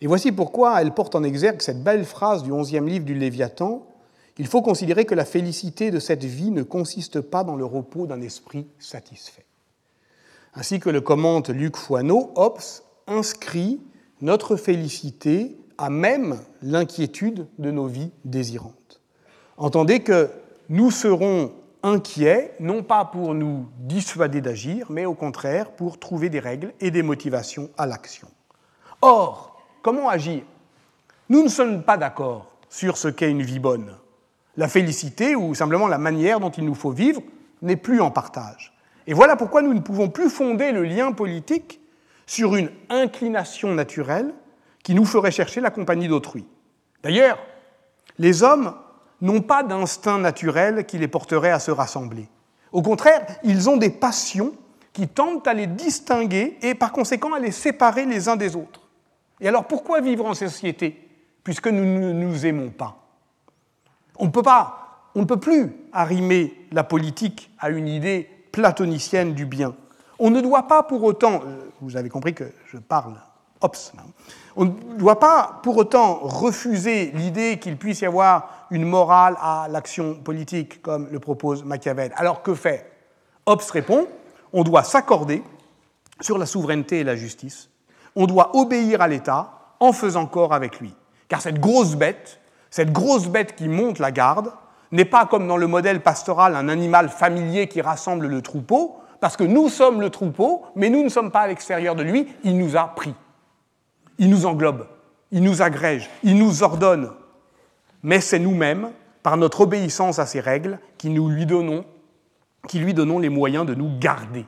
Speaker 1: Et voici pourquoi elle porte en exergue cette belle phrase du onzième livre du Léviathan: « Il faut considérer que la félicité de cette vie ne consiste pas dans le repos d'un esprit satisfait. » Ainsi que le commente Luc Foineau, Hobbes inscrit notre félicité à même l'inquiétude de nos vies désirantes. Entendez que nous serons inquiets, non pas pour nous dissuader d'agir, mais au contraire pour trouver des règles et des motivations à l'action. Or, comment agir? Nous ne sommes pas d'accord sur ce qu'est une vie bonne. La félicité, ou simplement la manière dont il nous faut vivre, n'est plus en partage. Et voilà pourquoi nous ne pouvons plus fonder le lien politique sur une inclination naturelle qui nous ferait chercher la compagnie d'autrui. D'ailleurs, les hommes n'ont pas d'instinct naturel qui les porterait à se rassembler. Au contraire, ils ont des passions qui tendent à les distinguer et par conséquent à les séparer les uns des autres. Et alors pourquoi vivre en société, puisque nous ne nous aimons pas? On ne peut pas, on ne peut plus arrimer la politique à une idée platonicienne du bien. On ne doit pas pour autant, vous avez compris que je parle Hobbes, on ne doit pas pour autant refuser l'idée qu'il puisse y avoir une morale à l'action politique, comme le propose Machiavel. Alors que fait Hobbes répond, on doit s'accorder sur la souveraineté et la justice, on doit obéir à l'État en faisant corps avec lui. Car cette grosse bête, cette grosse bête qui monte la garde, n'est pas comme dans le modèle pastoral un animal familier qui rassemble le troupeau, parce que nous sommes le troupeau, mais nous ne sommes pas à l'extérieur de lui, il nous a pris. Il nous englobe, il nous agrège, il nous ordonne. Mais c'est nous-mêmes, par notre obéissance à ses règles, qui, nous lui donnons, qui lui donnons les moyens de nous garder.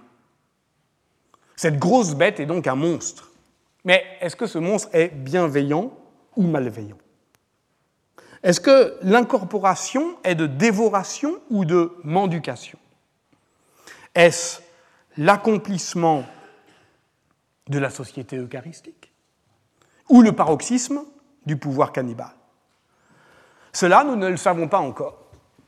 Speaker 1: Cette grosse bête est donc un monstre. Mais est-ce que ce monstre est bienveillant ou malveillant? Est-ce que l'incorporation est de dévoration ou de mendication? Est-ce l'accomplissement de la société eucharistique ou le paroxysme du pouvoir cannibale? Cela, nous ne le savons pas encore.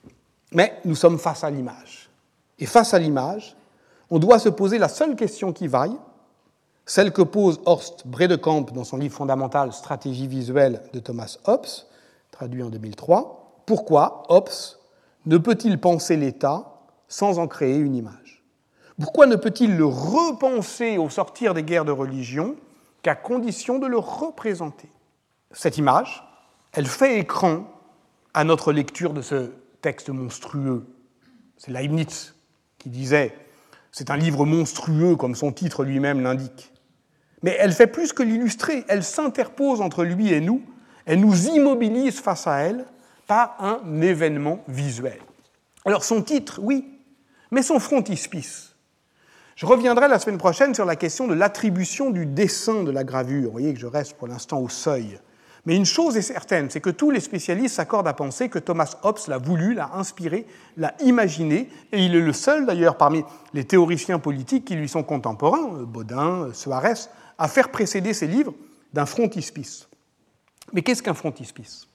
Speaker 1: Mais nous sommes face à l'image. Et face à l'image, on doit se poser la seule question qui vaille, celle que pose Horst Bredekamp dans son livre fondamental « Stratégie visuelle » de Thomas Hobbes, traduit en deux mille trois, pourquoi Hobbes ne peut-il penser l'État sans en créer une image? Pourquoi ne peut-il le repenser au sortir des guerres de religion qu'à condition de le représenter? Cette image, elle fait écran à notre lecture de ce texte monstrueux. C'est Leibniz qui disait « c'est un livre monstrueux » comme son titre lui-même l'indique. Mais elle fait plus que l'illustrer, elle s'interpose entre lui et nous, elle nous immobilise face à elle par un événement visuel. Alors son titre, oui, mais son frontispice. Je reviendrai la semaine prochaine sur la question de l'attribution du dessin de la gravure. Vous voyez que je reste pour l'instant au seuil. Mais une chose est certaine, c'est que tous les spécialistes s'accordent à penser que Thomas Hobbes l'a voulu, l'a inspiré, l'a imaginé, et il est le seul d'ailleurs parmi les théoriciens politiques qui lui sont contemporains, Bodin, Suarez, à faire précéder ses livres d'un frontispice. Mais qu'est-ce qu'un frontispice?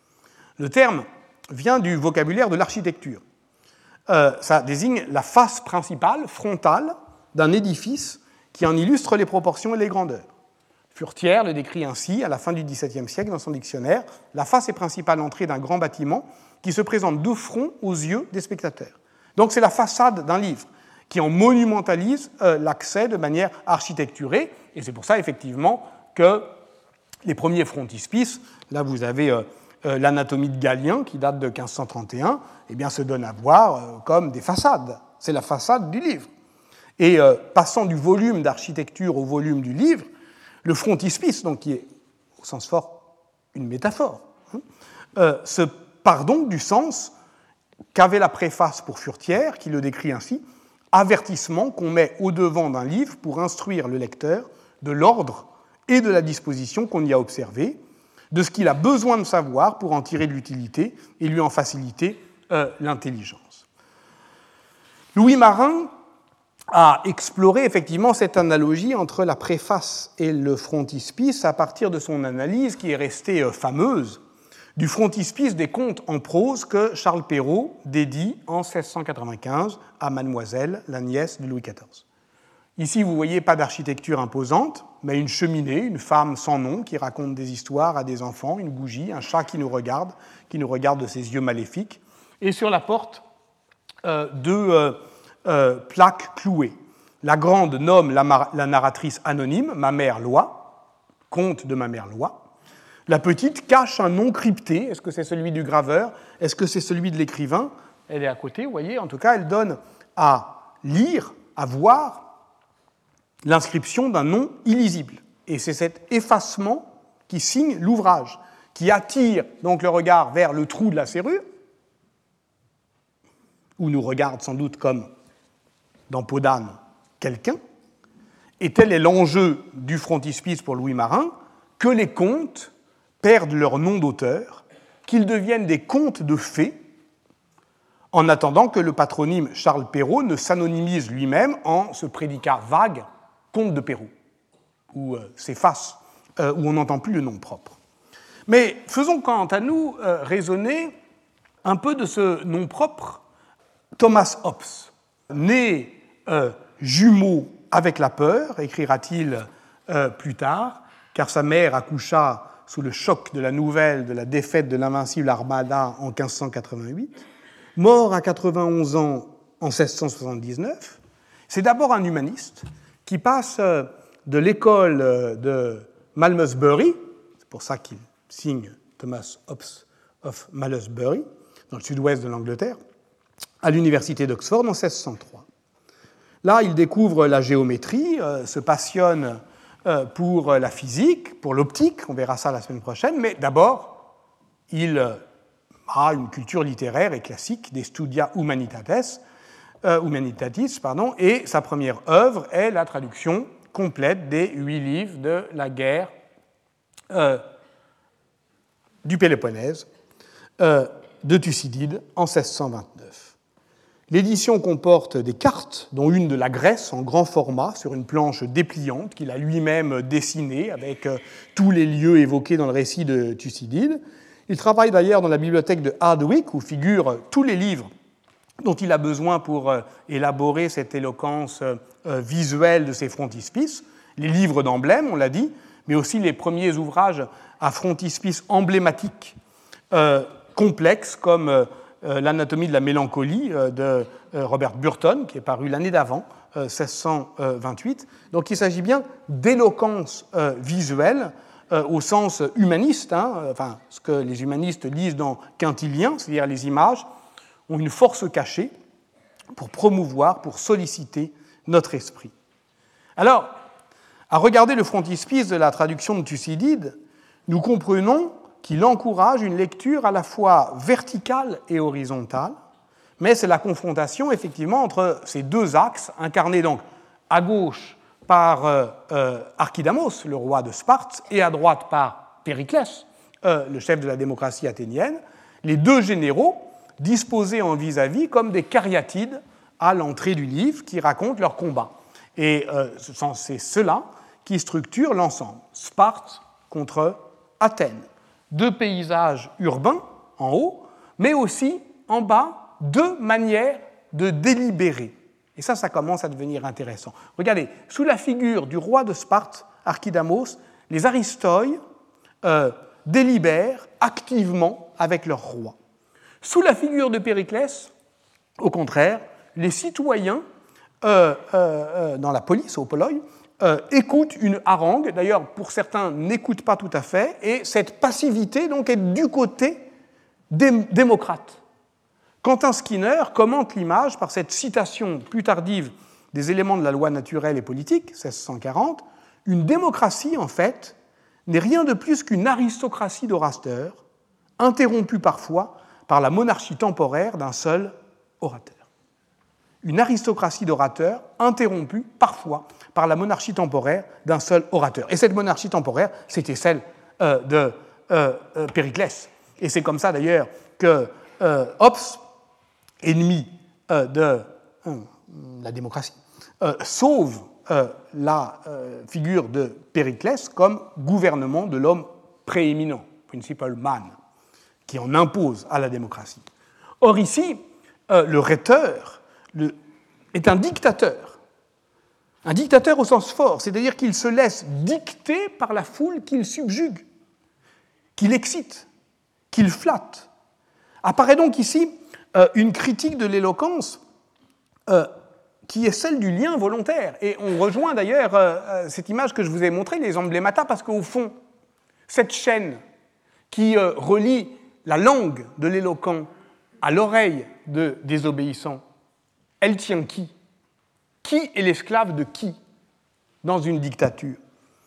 Speaker 1: Le terme vient du vocabulaire de l'architecture. Euh, ça désigne la face principale, frontale, d'un édifice qui en illustre les proportions et les grandeurs. Furetière le décrit ainsi, à la fin du dix-septième siècle, dans son dictionnaire, la face et principale entrée d'un grand bâtiment qui se présente de front aux yeux des spectateurs. Donc c'est la façade d'un livre qui en monumentalise euh, l'accès de manière architecturée, et c'est pour ça, effectivement, que les premiers frontispices, là vous avez euh, euh, l'anatomie de Galien, qui date de quinze cent trente et un, eh bien, se donne à voir euh, comme des façades. C'est la façade du livre. Et euh, passant du volume d'architecture au volume du livre, le frontispice, donc, qui est au sens fort une métaphore, hein, euh, se part donc du sens qu'avait la préface pour Furetière, qui le décrit ainsi, avertissement qu'on met au-devant d'un livre pour instruire le lecteur de l'ordre et de la disposition qu'on y a observé, de ce qu'il a besoin de savoir pour en tirer de l'utilité et lui en faciliter euh, l'intelligence. Louis Marin a exploré effectivement cette analogie entre la préface et le frontispice à partir de son analyse qui est restée euh, fameuse du frontispice des contes en prose que Charles Perrault dédie en seize cent quatre-vingt-quinze à Mademoiselle, la nièce de Louis quatorze. Ici, vous voyez pas d'architecture imposante, mais une cheminée, une femme sans nom qui raconte des histoires à des enfants, une bougie, un chat qui nous regarde, qui nous regarde de ses yeux maléfiques. Et sur la porte, euh, deux euh, euh, plaques clouées. La grande nomme la, la narratrice anonyme, ma mère Loi, conte de ma mère Loi. La petite cache un nom crypté. Est-ce que c'est celui du graveur? Est-ce que c'est celui de l'écrivain? Elle est à côté, vous voyez. En tout cas, elle donne à lire, à voir l'inscription d'un nom illisible. Et c'est cet effacement qui signe l'ouvrage, qui attire donc le regard vers le trou de la serrure, où nous regarde sans doute comme dans Peau d'âne quelqu'un. Et tel est l'enjeu du frontispice pour Louis Marin, que les contes perdent leur nom d'auteur, qu'ils deviennent des contes de fées, en attendant que le patronyme Charles Perrault ne s'anonymise lui-même en ce prédicat vague, conte de Perrault, où euh, s'efface, euh, où on n'entend plus le nom propre. Mais faisons quant à nous euh, raisonner un peu de ce nom propre, Thomas Hobbes, né euh, jumeau avec la peur, écrira-t-il euh, plus tard, car sa mère accoucha sous le choc de la nouvelle de la défaite de l'invincible Armada en quinze cent quatre-vingt-huit, mort à quatre-vingt-onze ans en seize cent soixante-dix-neuf, c'est d'abord un humaniste qui passe de l'école de Malmesbury, c'est pour ça qu'il signe Thomas Hobbes of Malmesbury, dans le sud-ouest de l'Angleterre, à l'université d'Oxford en seize cent trois. Là, il découvre la géométrie, euh, se passionne euh, pour la physique, pour l'optique, on verra ça la semaine prochaine, mais d'abord, il euh, a une culture littéraire et classique des Studia Humanitatis, euh, Humanitatis pardon, et sa première œuvre est la traduction complète des huit livres de la guerre euh, du Péloponnèse euh, de Thucydide en seize cent vingt-neuf. L'édition comporte des cartes, dont une de la Grèce en grand format, sur une planche dépliante qu'il a lui-même dessinée avec tous les lieux évoqués dans le récit de Thucydide. Il travaille d'ailleurs dans la bibliothèque de Hardwick, où figurent tous les livres dont il a besoin pour élaborer cette éloquence visuelle de ses frontispices, les livres d'emblèmes, on l'a dit, mais aussi les premiers ouvrages à frontispice emblématiques, euh, complexes, comme euh, l'anatomie de la mélancolie euh, de euh, Robert Burton, qui est paru l'année d'avant, euh, seize cent vingt-huit. Donc il s'agit bien d'éloquence euh, visuelle euh, au sens humaniste, hein, enfin, ce que les humanistes lisent dans Quintilien, c'est-à-dire les images, ont une force cachée pour promouvoir, pour solliciter notre esprit. Alors, à regarder le frontispice de la traduction de Thucydide, nous comprenons qu'il encourage une lecture à la fois verticale et horizontale, mais c'est la confrontation, effectivement, entre ces deux axes, incarnés donc à gauche par euh, euh, Archidamos, le roi de Sparte, et à droite par Périclès, euh, le chef de la démocratie athénienne, les deux généraux disposés en vis-à-vis comme des cariatides à l'entrée du livre qui racontent leur combat. Et euh, c'est cela qui structure l'ensemble. Sparte contre Athènes. Deux paysages urbains en haut, mais aussi en bas, deux manières de délibérer. Et ça, ça commence à devenir intéressant. Regardez, sous la figure du roi de Sparte, Archidamos, les Aristoi euh, délibèrent activement avec leur roi. Sous la figure de Périclès, au contraire, les citoyens euh, euh, dans la police, au Poloi, euh, écoutent une harangue, d'ailleurs pour certains n'écoutent pas tout à fait, et cette passivité donc est du côté des démocrates. Quentin Skinner commente l'image par cette citation plus tardive des éléments de la loi naturelle et politique, seize cent quarante, « Une démocratie, en fait, n'est rien de plus qu'une aristocratie d'orateurs, interrompue parfois par la monarchie temporaire d'un seul orateur. » Une aristocratie d'orateurs interrompue parfois par la monarchie temporaire d'un seul orateur. Et cette monarchie temporaire, c'était celle euh, de euh, euh, Périclès. Et c'est comme ça d'ailleurs que euh, Hobbes, ennemi euh, de euh, la démocratie, euh, sauve euh, la euh, figure de Périclès comme gouvernement de l'homme prééminent, principal man, qui en impose à la démocratie. Or ici, euh, le rhéteur le, est un dictateur Un dictateur au sens fort, c'est-à-dire qu'il se laisse dicter par la foule qu'il subjugue, qu'il excite, qu'il flatte. Apparaît donc ici euh, une critique de l'éloquence euh, qui est celle du lien volontaire. Et on rejoint d'ailleurs euh, cette image que je vous ai montrée, les emblémata, parce qu'au fond, cette chaîne qui euh, relie la langue de l'éloquent à l'oreille de désobéissant, elle tient qui ? Qui est l'esclave de qui dans une dictature ?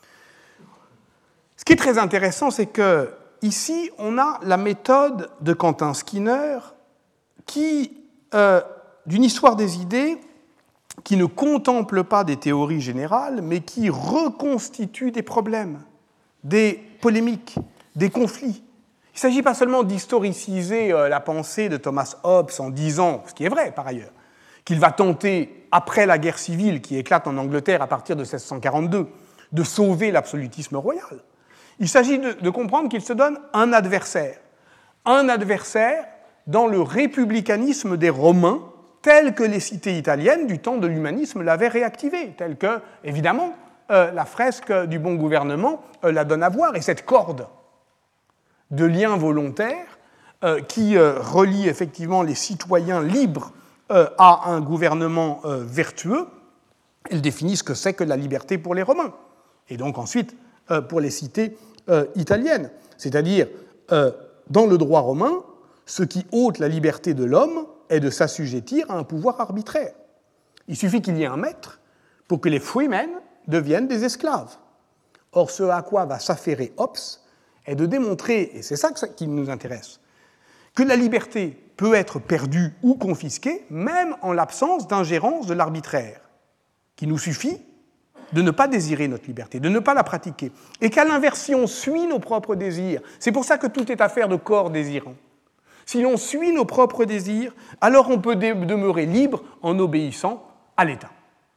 Speaker 1: Ce qui est très intéressant, c'est que ici, on a la méthode de Quentin Skinner qui, euh, d'une histoire des idées, qui ne contemple pas des théories générales, mais qui reconstitue des problèmes, des polémiques, des conflits. Il ne s'agit pas seulement d'historiciser euh, la pensée de Thomas Hobbes en disant, ce qui est vrai par ailleurs, qu'il va tenter, après la guerre civile qui éclate en Angleterre à partir de seize cent quarante-deux, de sauver l'absolutisme royal. Il s'agit de, de comprendre qu'il se donne un adversaire. Un adversaire dans le républicanisme des Romains, tel que les cités italiennes du temps de l'humanisme l'avaient réactivé, tel que, évidemment, euh, la fresque du bon gouvernement euh, la donne à voir. Et cette corde de liens volontaires euh, qui euh, relie effectivement les citoyens libres euh, à un gouvernement euh, vertueux, elle définit ce que c'est que la liberté pour les Romains. Et donc ensuite, euh, pour les cités euh, italiennes. C'est-à-dire, euh, dans le droit romain, ce qui ôte la liberté de l'homme est de s'assujettir à un pouvoir arbitraire. Il suffit qu'il y ait un maître pour que les freemen deviennent des esclaves. Or, ce à quoi va s'affairer Hobbes est de démontrer, et c'est ça qui nous intéresse, que la liberté peut être perdue ou confisquée, même en l'absence d'ingérence de l'arbitraire, qu'il nous suffit de ne pas désirer notre liberté, de ne pas la pratiquer, et qu'à l'inverse, si on suit nos propres désirs, c'est pour ça que tout est affaire de corps désirant. Si l'on suit nos propres désirs, alors on peut demeurer libre en obéissant à l'État.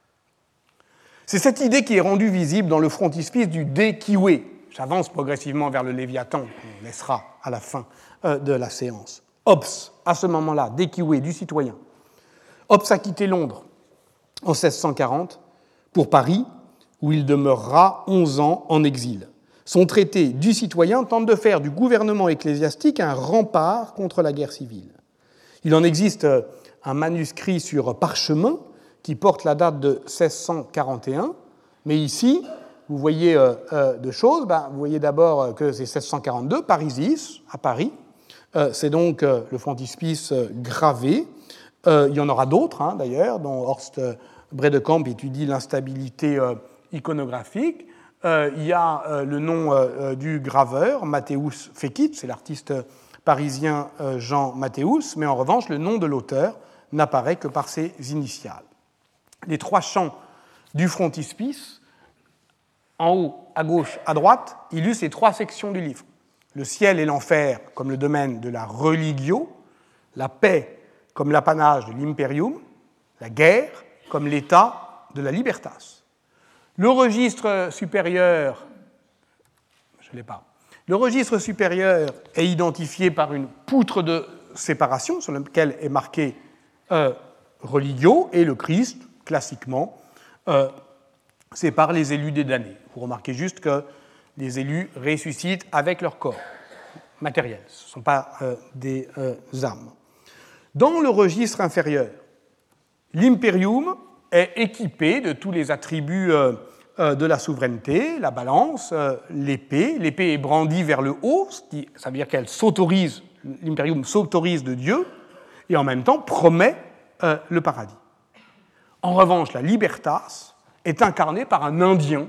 Speaker 1: C'est cette idée qui est rendue visible dans le frontispice du De Quive. J'avance progressivement vers le Léviathan, qu'on laissera à la fin de la séance. Hobbes, à ce moment-là, De Quive, du citoyen. Hobbes a quitté Londres en seize cent quarante pour Paris, où il demeurera onze ans en exil. Son traité du citoyen tente de faire du gouvernement ecclésiastique un rempart contre la guerre civile. Il en existe un manuscrit sur parchemin qui porte la date de seize cent quarante et un, mais ici, vous voyez euh, euh, deux choses. Ben, vous voyez d'abord que c'est seize cent quarante-deux, Parisis, à Paris. Euh, c'est donc euh, le frontispice euh, gravé. Euh, il y en aura d'autres, hein, d'ailleurs, dont Horst euh, Bredekamp étudie l'instabilité euh, iconographique. Euh, il y a euh, le nom euh, du graveur, Matthäus Fekit, c'est l'artiste parisien euh, Jean Matthäus, mais en revanche, le nom de l'auteur n'apparaît que par ses initiales. Les trois champs du frontispice, en haut, à gauche, à droite, illustrent les trois sections du livre. Le ciel et l'enfer comme le domaine de la religio, la paix comme l'apanage de l'imperium, la guerre comme l'état de la libertas. Le registre supérieur, je ne l'ai pas, le registre supérieur est identifié par une poutre de séparation sur laquelle est marqué euh, religio, et le Christ, classiquement, euh, sépare les élus des damnés. Vous remarquez juste que les élus ressuscitent avec leur corps matériel, ce ne sont pas euh, des euh, âmes. Dans le registre inférieur, l'imperium est équipé de tous les attributs euh, euh, de la souveraineté, la balance, euh, l'épée. L'épée est brandie vers le haut, ce qui, ça veut dire qu'elle s'autorise, l'imperium s'autorise de Dieu, et en même temps promet euh, le paradis. En revanche, la libertas est incarnée par un Indien,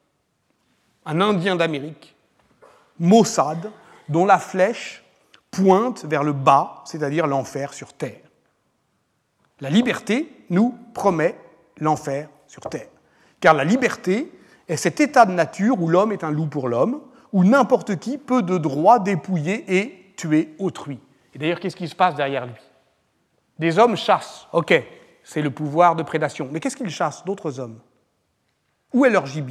Speaker 1: un Indien d'Amérique, Mossad, dont la flèche pointe vers le bas, c'est-à-dire l'enfer sur terre. La liberté nous promet l'enfer sur terre. Car la liberté est cet état de nature où l'homme est un loup pour l'homme, où n'importe qui peut de droit dépouiller et tuer autrui. Et d'ailleurs, qu'est-ce qui se passe derrière lui ? Des hommes chassent, ok, c'est le pouvoir de prédation. Mais qu'est-ce qu'ils chassent ? D'autres hommes. Où est leur gibier ?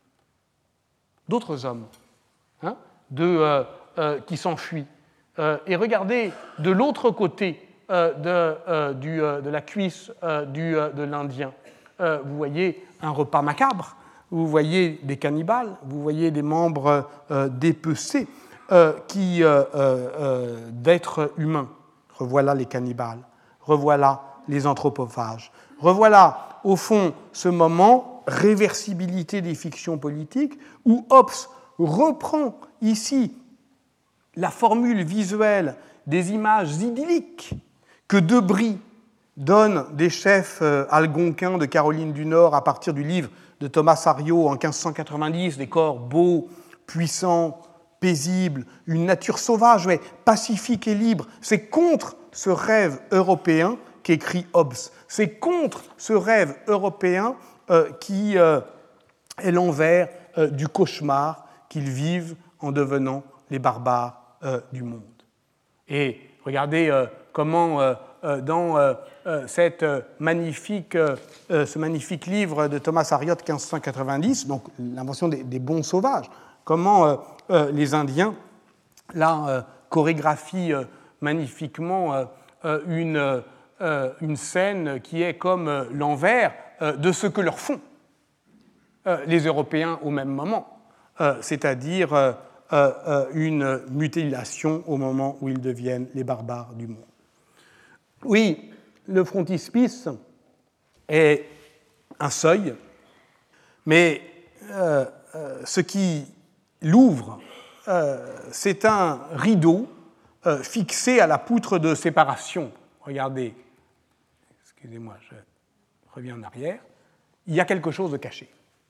Speaker 1: D'autres hommes hein, de, euh, euh, qui s'enfuient. Euh, et regardez, de l'autre côté euh, de, euh, du, euh, de la cuisse euh, du, euh, de l'Indien, euh, vous voyez un repas macabre, vous voyez des cannibales, vous voyez des membres euh, dépecés euh, qui, euh, euh, d'êtres humains. Revoilà les cannibales, revoilà les anthropophages. Revoilà, au fond, ce moment, réversibilité des fictions politiques, où Hobbes reprend ici la formule visuelle des images idylliques que Debris donne des chefs algonquins de Caroline du Nord à partir du livre de Thomas Hariot en quinze cent quatre-vingt-dix, des corps beaux, puissants, paisibles, une nature sauvage, mais pacifique et libre. C'est contre ce rêve européen qu'écrit Hobbes. C'est contre ce rêve européen euh, qui euh, est l'envers euh, du cauchemar qu'ils vivent en devenant les barbares euh, du monde. Et regardez euh, comment, euh, euh, dans euh, euh, cette, euh, magnifique, euh, ce magnifique livre de Thomas Hariot, quinze cent quatre-vingt-dix, donc l'invention des, des bons sauvages, comment euh, euh, les Indiens, là, euh, chorégraphient euh, magnifiquement euh, euh, une, euh, une scène qui est comme euh, l'envers euh, de ce que leur font euh, les Européens au même moment, euh, c'est-à-dire euh, euh, une mutilation au moment où ils deviennent les barbares du monde. Oui, le frontispice est un seuil, mais euh, euh, ce qui l'ouvre, euh, c'est un rideau euh, fixé à la poutre de séparation. Regardez, excusez-moi, je reviens en arrière. Il y a quelque chose de caché.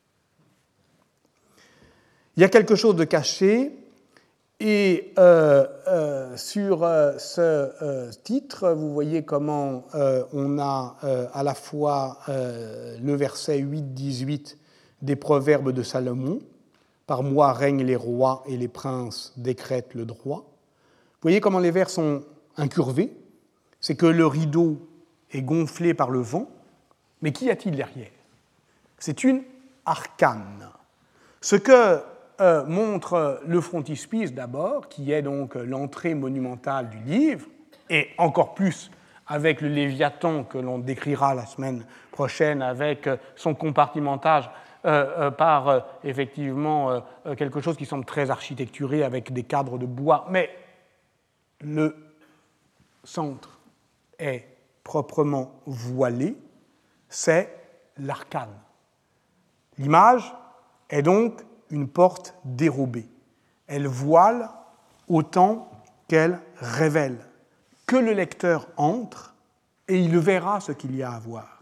Speaker 1: Il y a quelque chose de caché, et euh, euh, sur euh, ce euh, titre, vous voyez comment euh, on a euh, à la fois euh, le verset huit dix-huit des Proverbes de Salomon, « Par moi règnent les rois et les princes décrètent le droit ». Vous voyez comment les vers sont incurvés, c'est que le rideau est gonflé par le vent, mais qu'y a-t-il derrière? C'est une arcane. Ce que Euh, montre le frontispice d'abord, qui est donc l'entrée monumentale du livre, et encore plus avec le Léviathan que l'on décrira la semaine prochaine, avec son compartimentage euh, euh, par euh, effectivement euh, quelque chose qui semble très architecturé avec des cadres de bois, mais le centre est proprement voilé, c'est l'arcane. L'image est donc une porte dérobée. Elle voile autant qu'elle révèle. Que le lecteur entre et il verra ce qu'il y a à voir.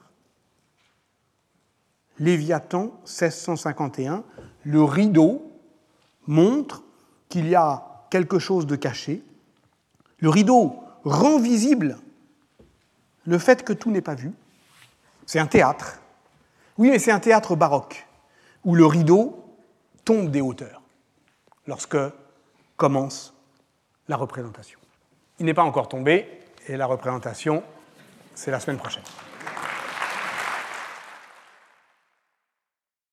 Speaker 1: Léviathan, seize cent cinquante et un, le rideau montre qu'il y a quelque chose de caché. Le rideau rend visible le fait que tout n'est pas vu. C'est un théâtre. Oui, mais c'est un théâtre baroque, où le rideau tombe des hauteurs lorsque commence la représentation. Il n'est pas encore tombé, et la représentation, c'est la semaine prochaine.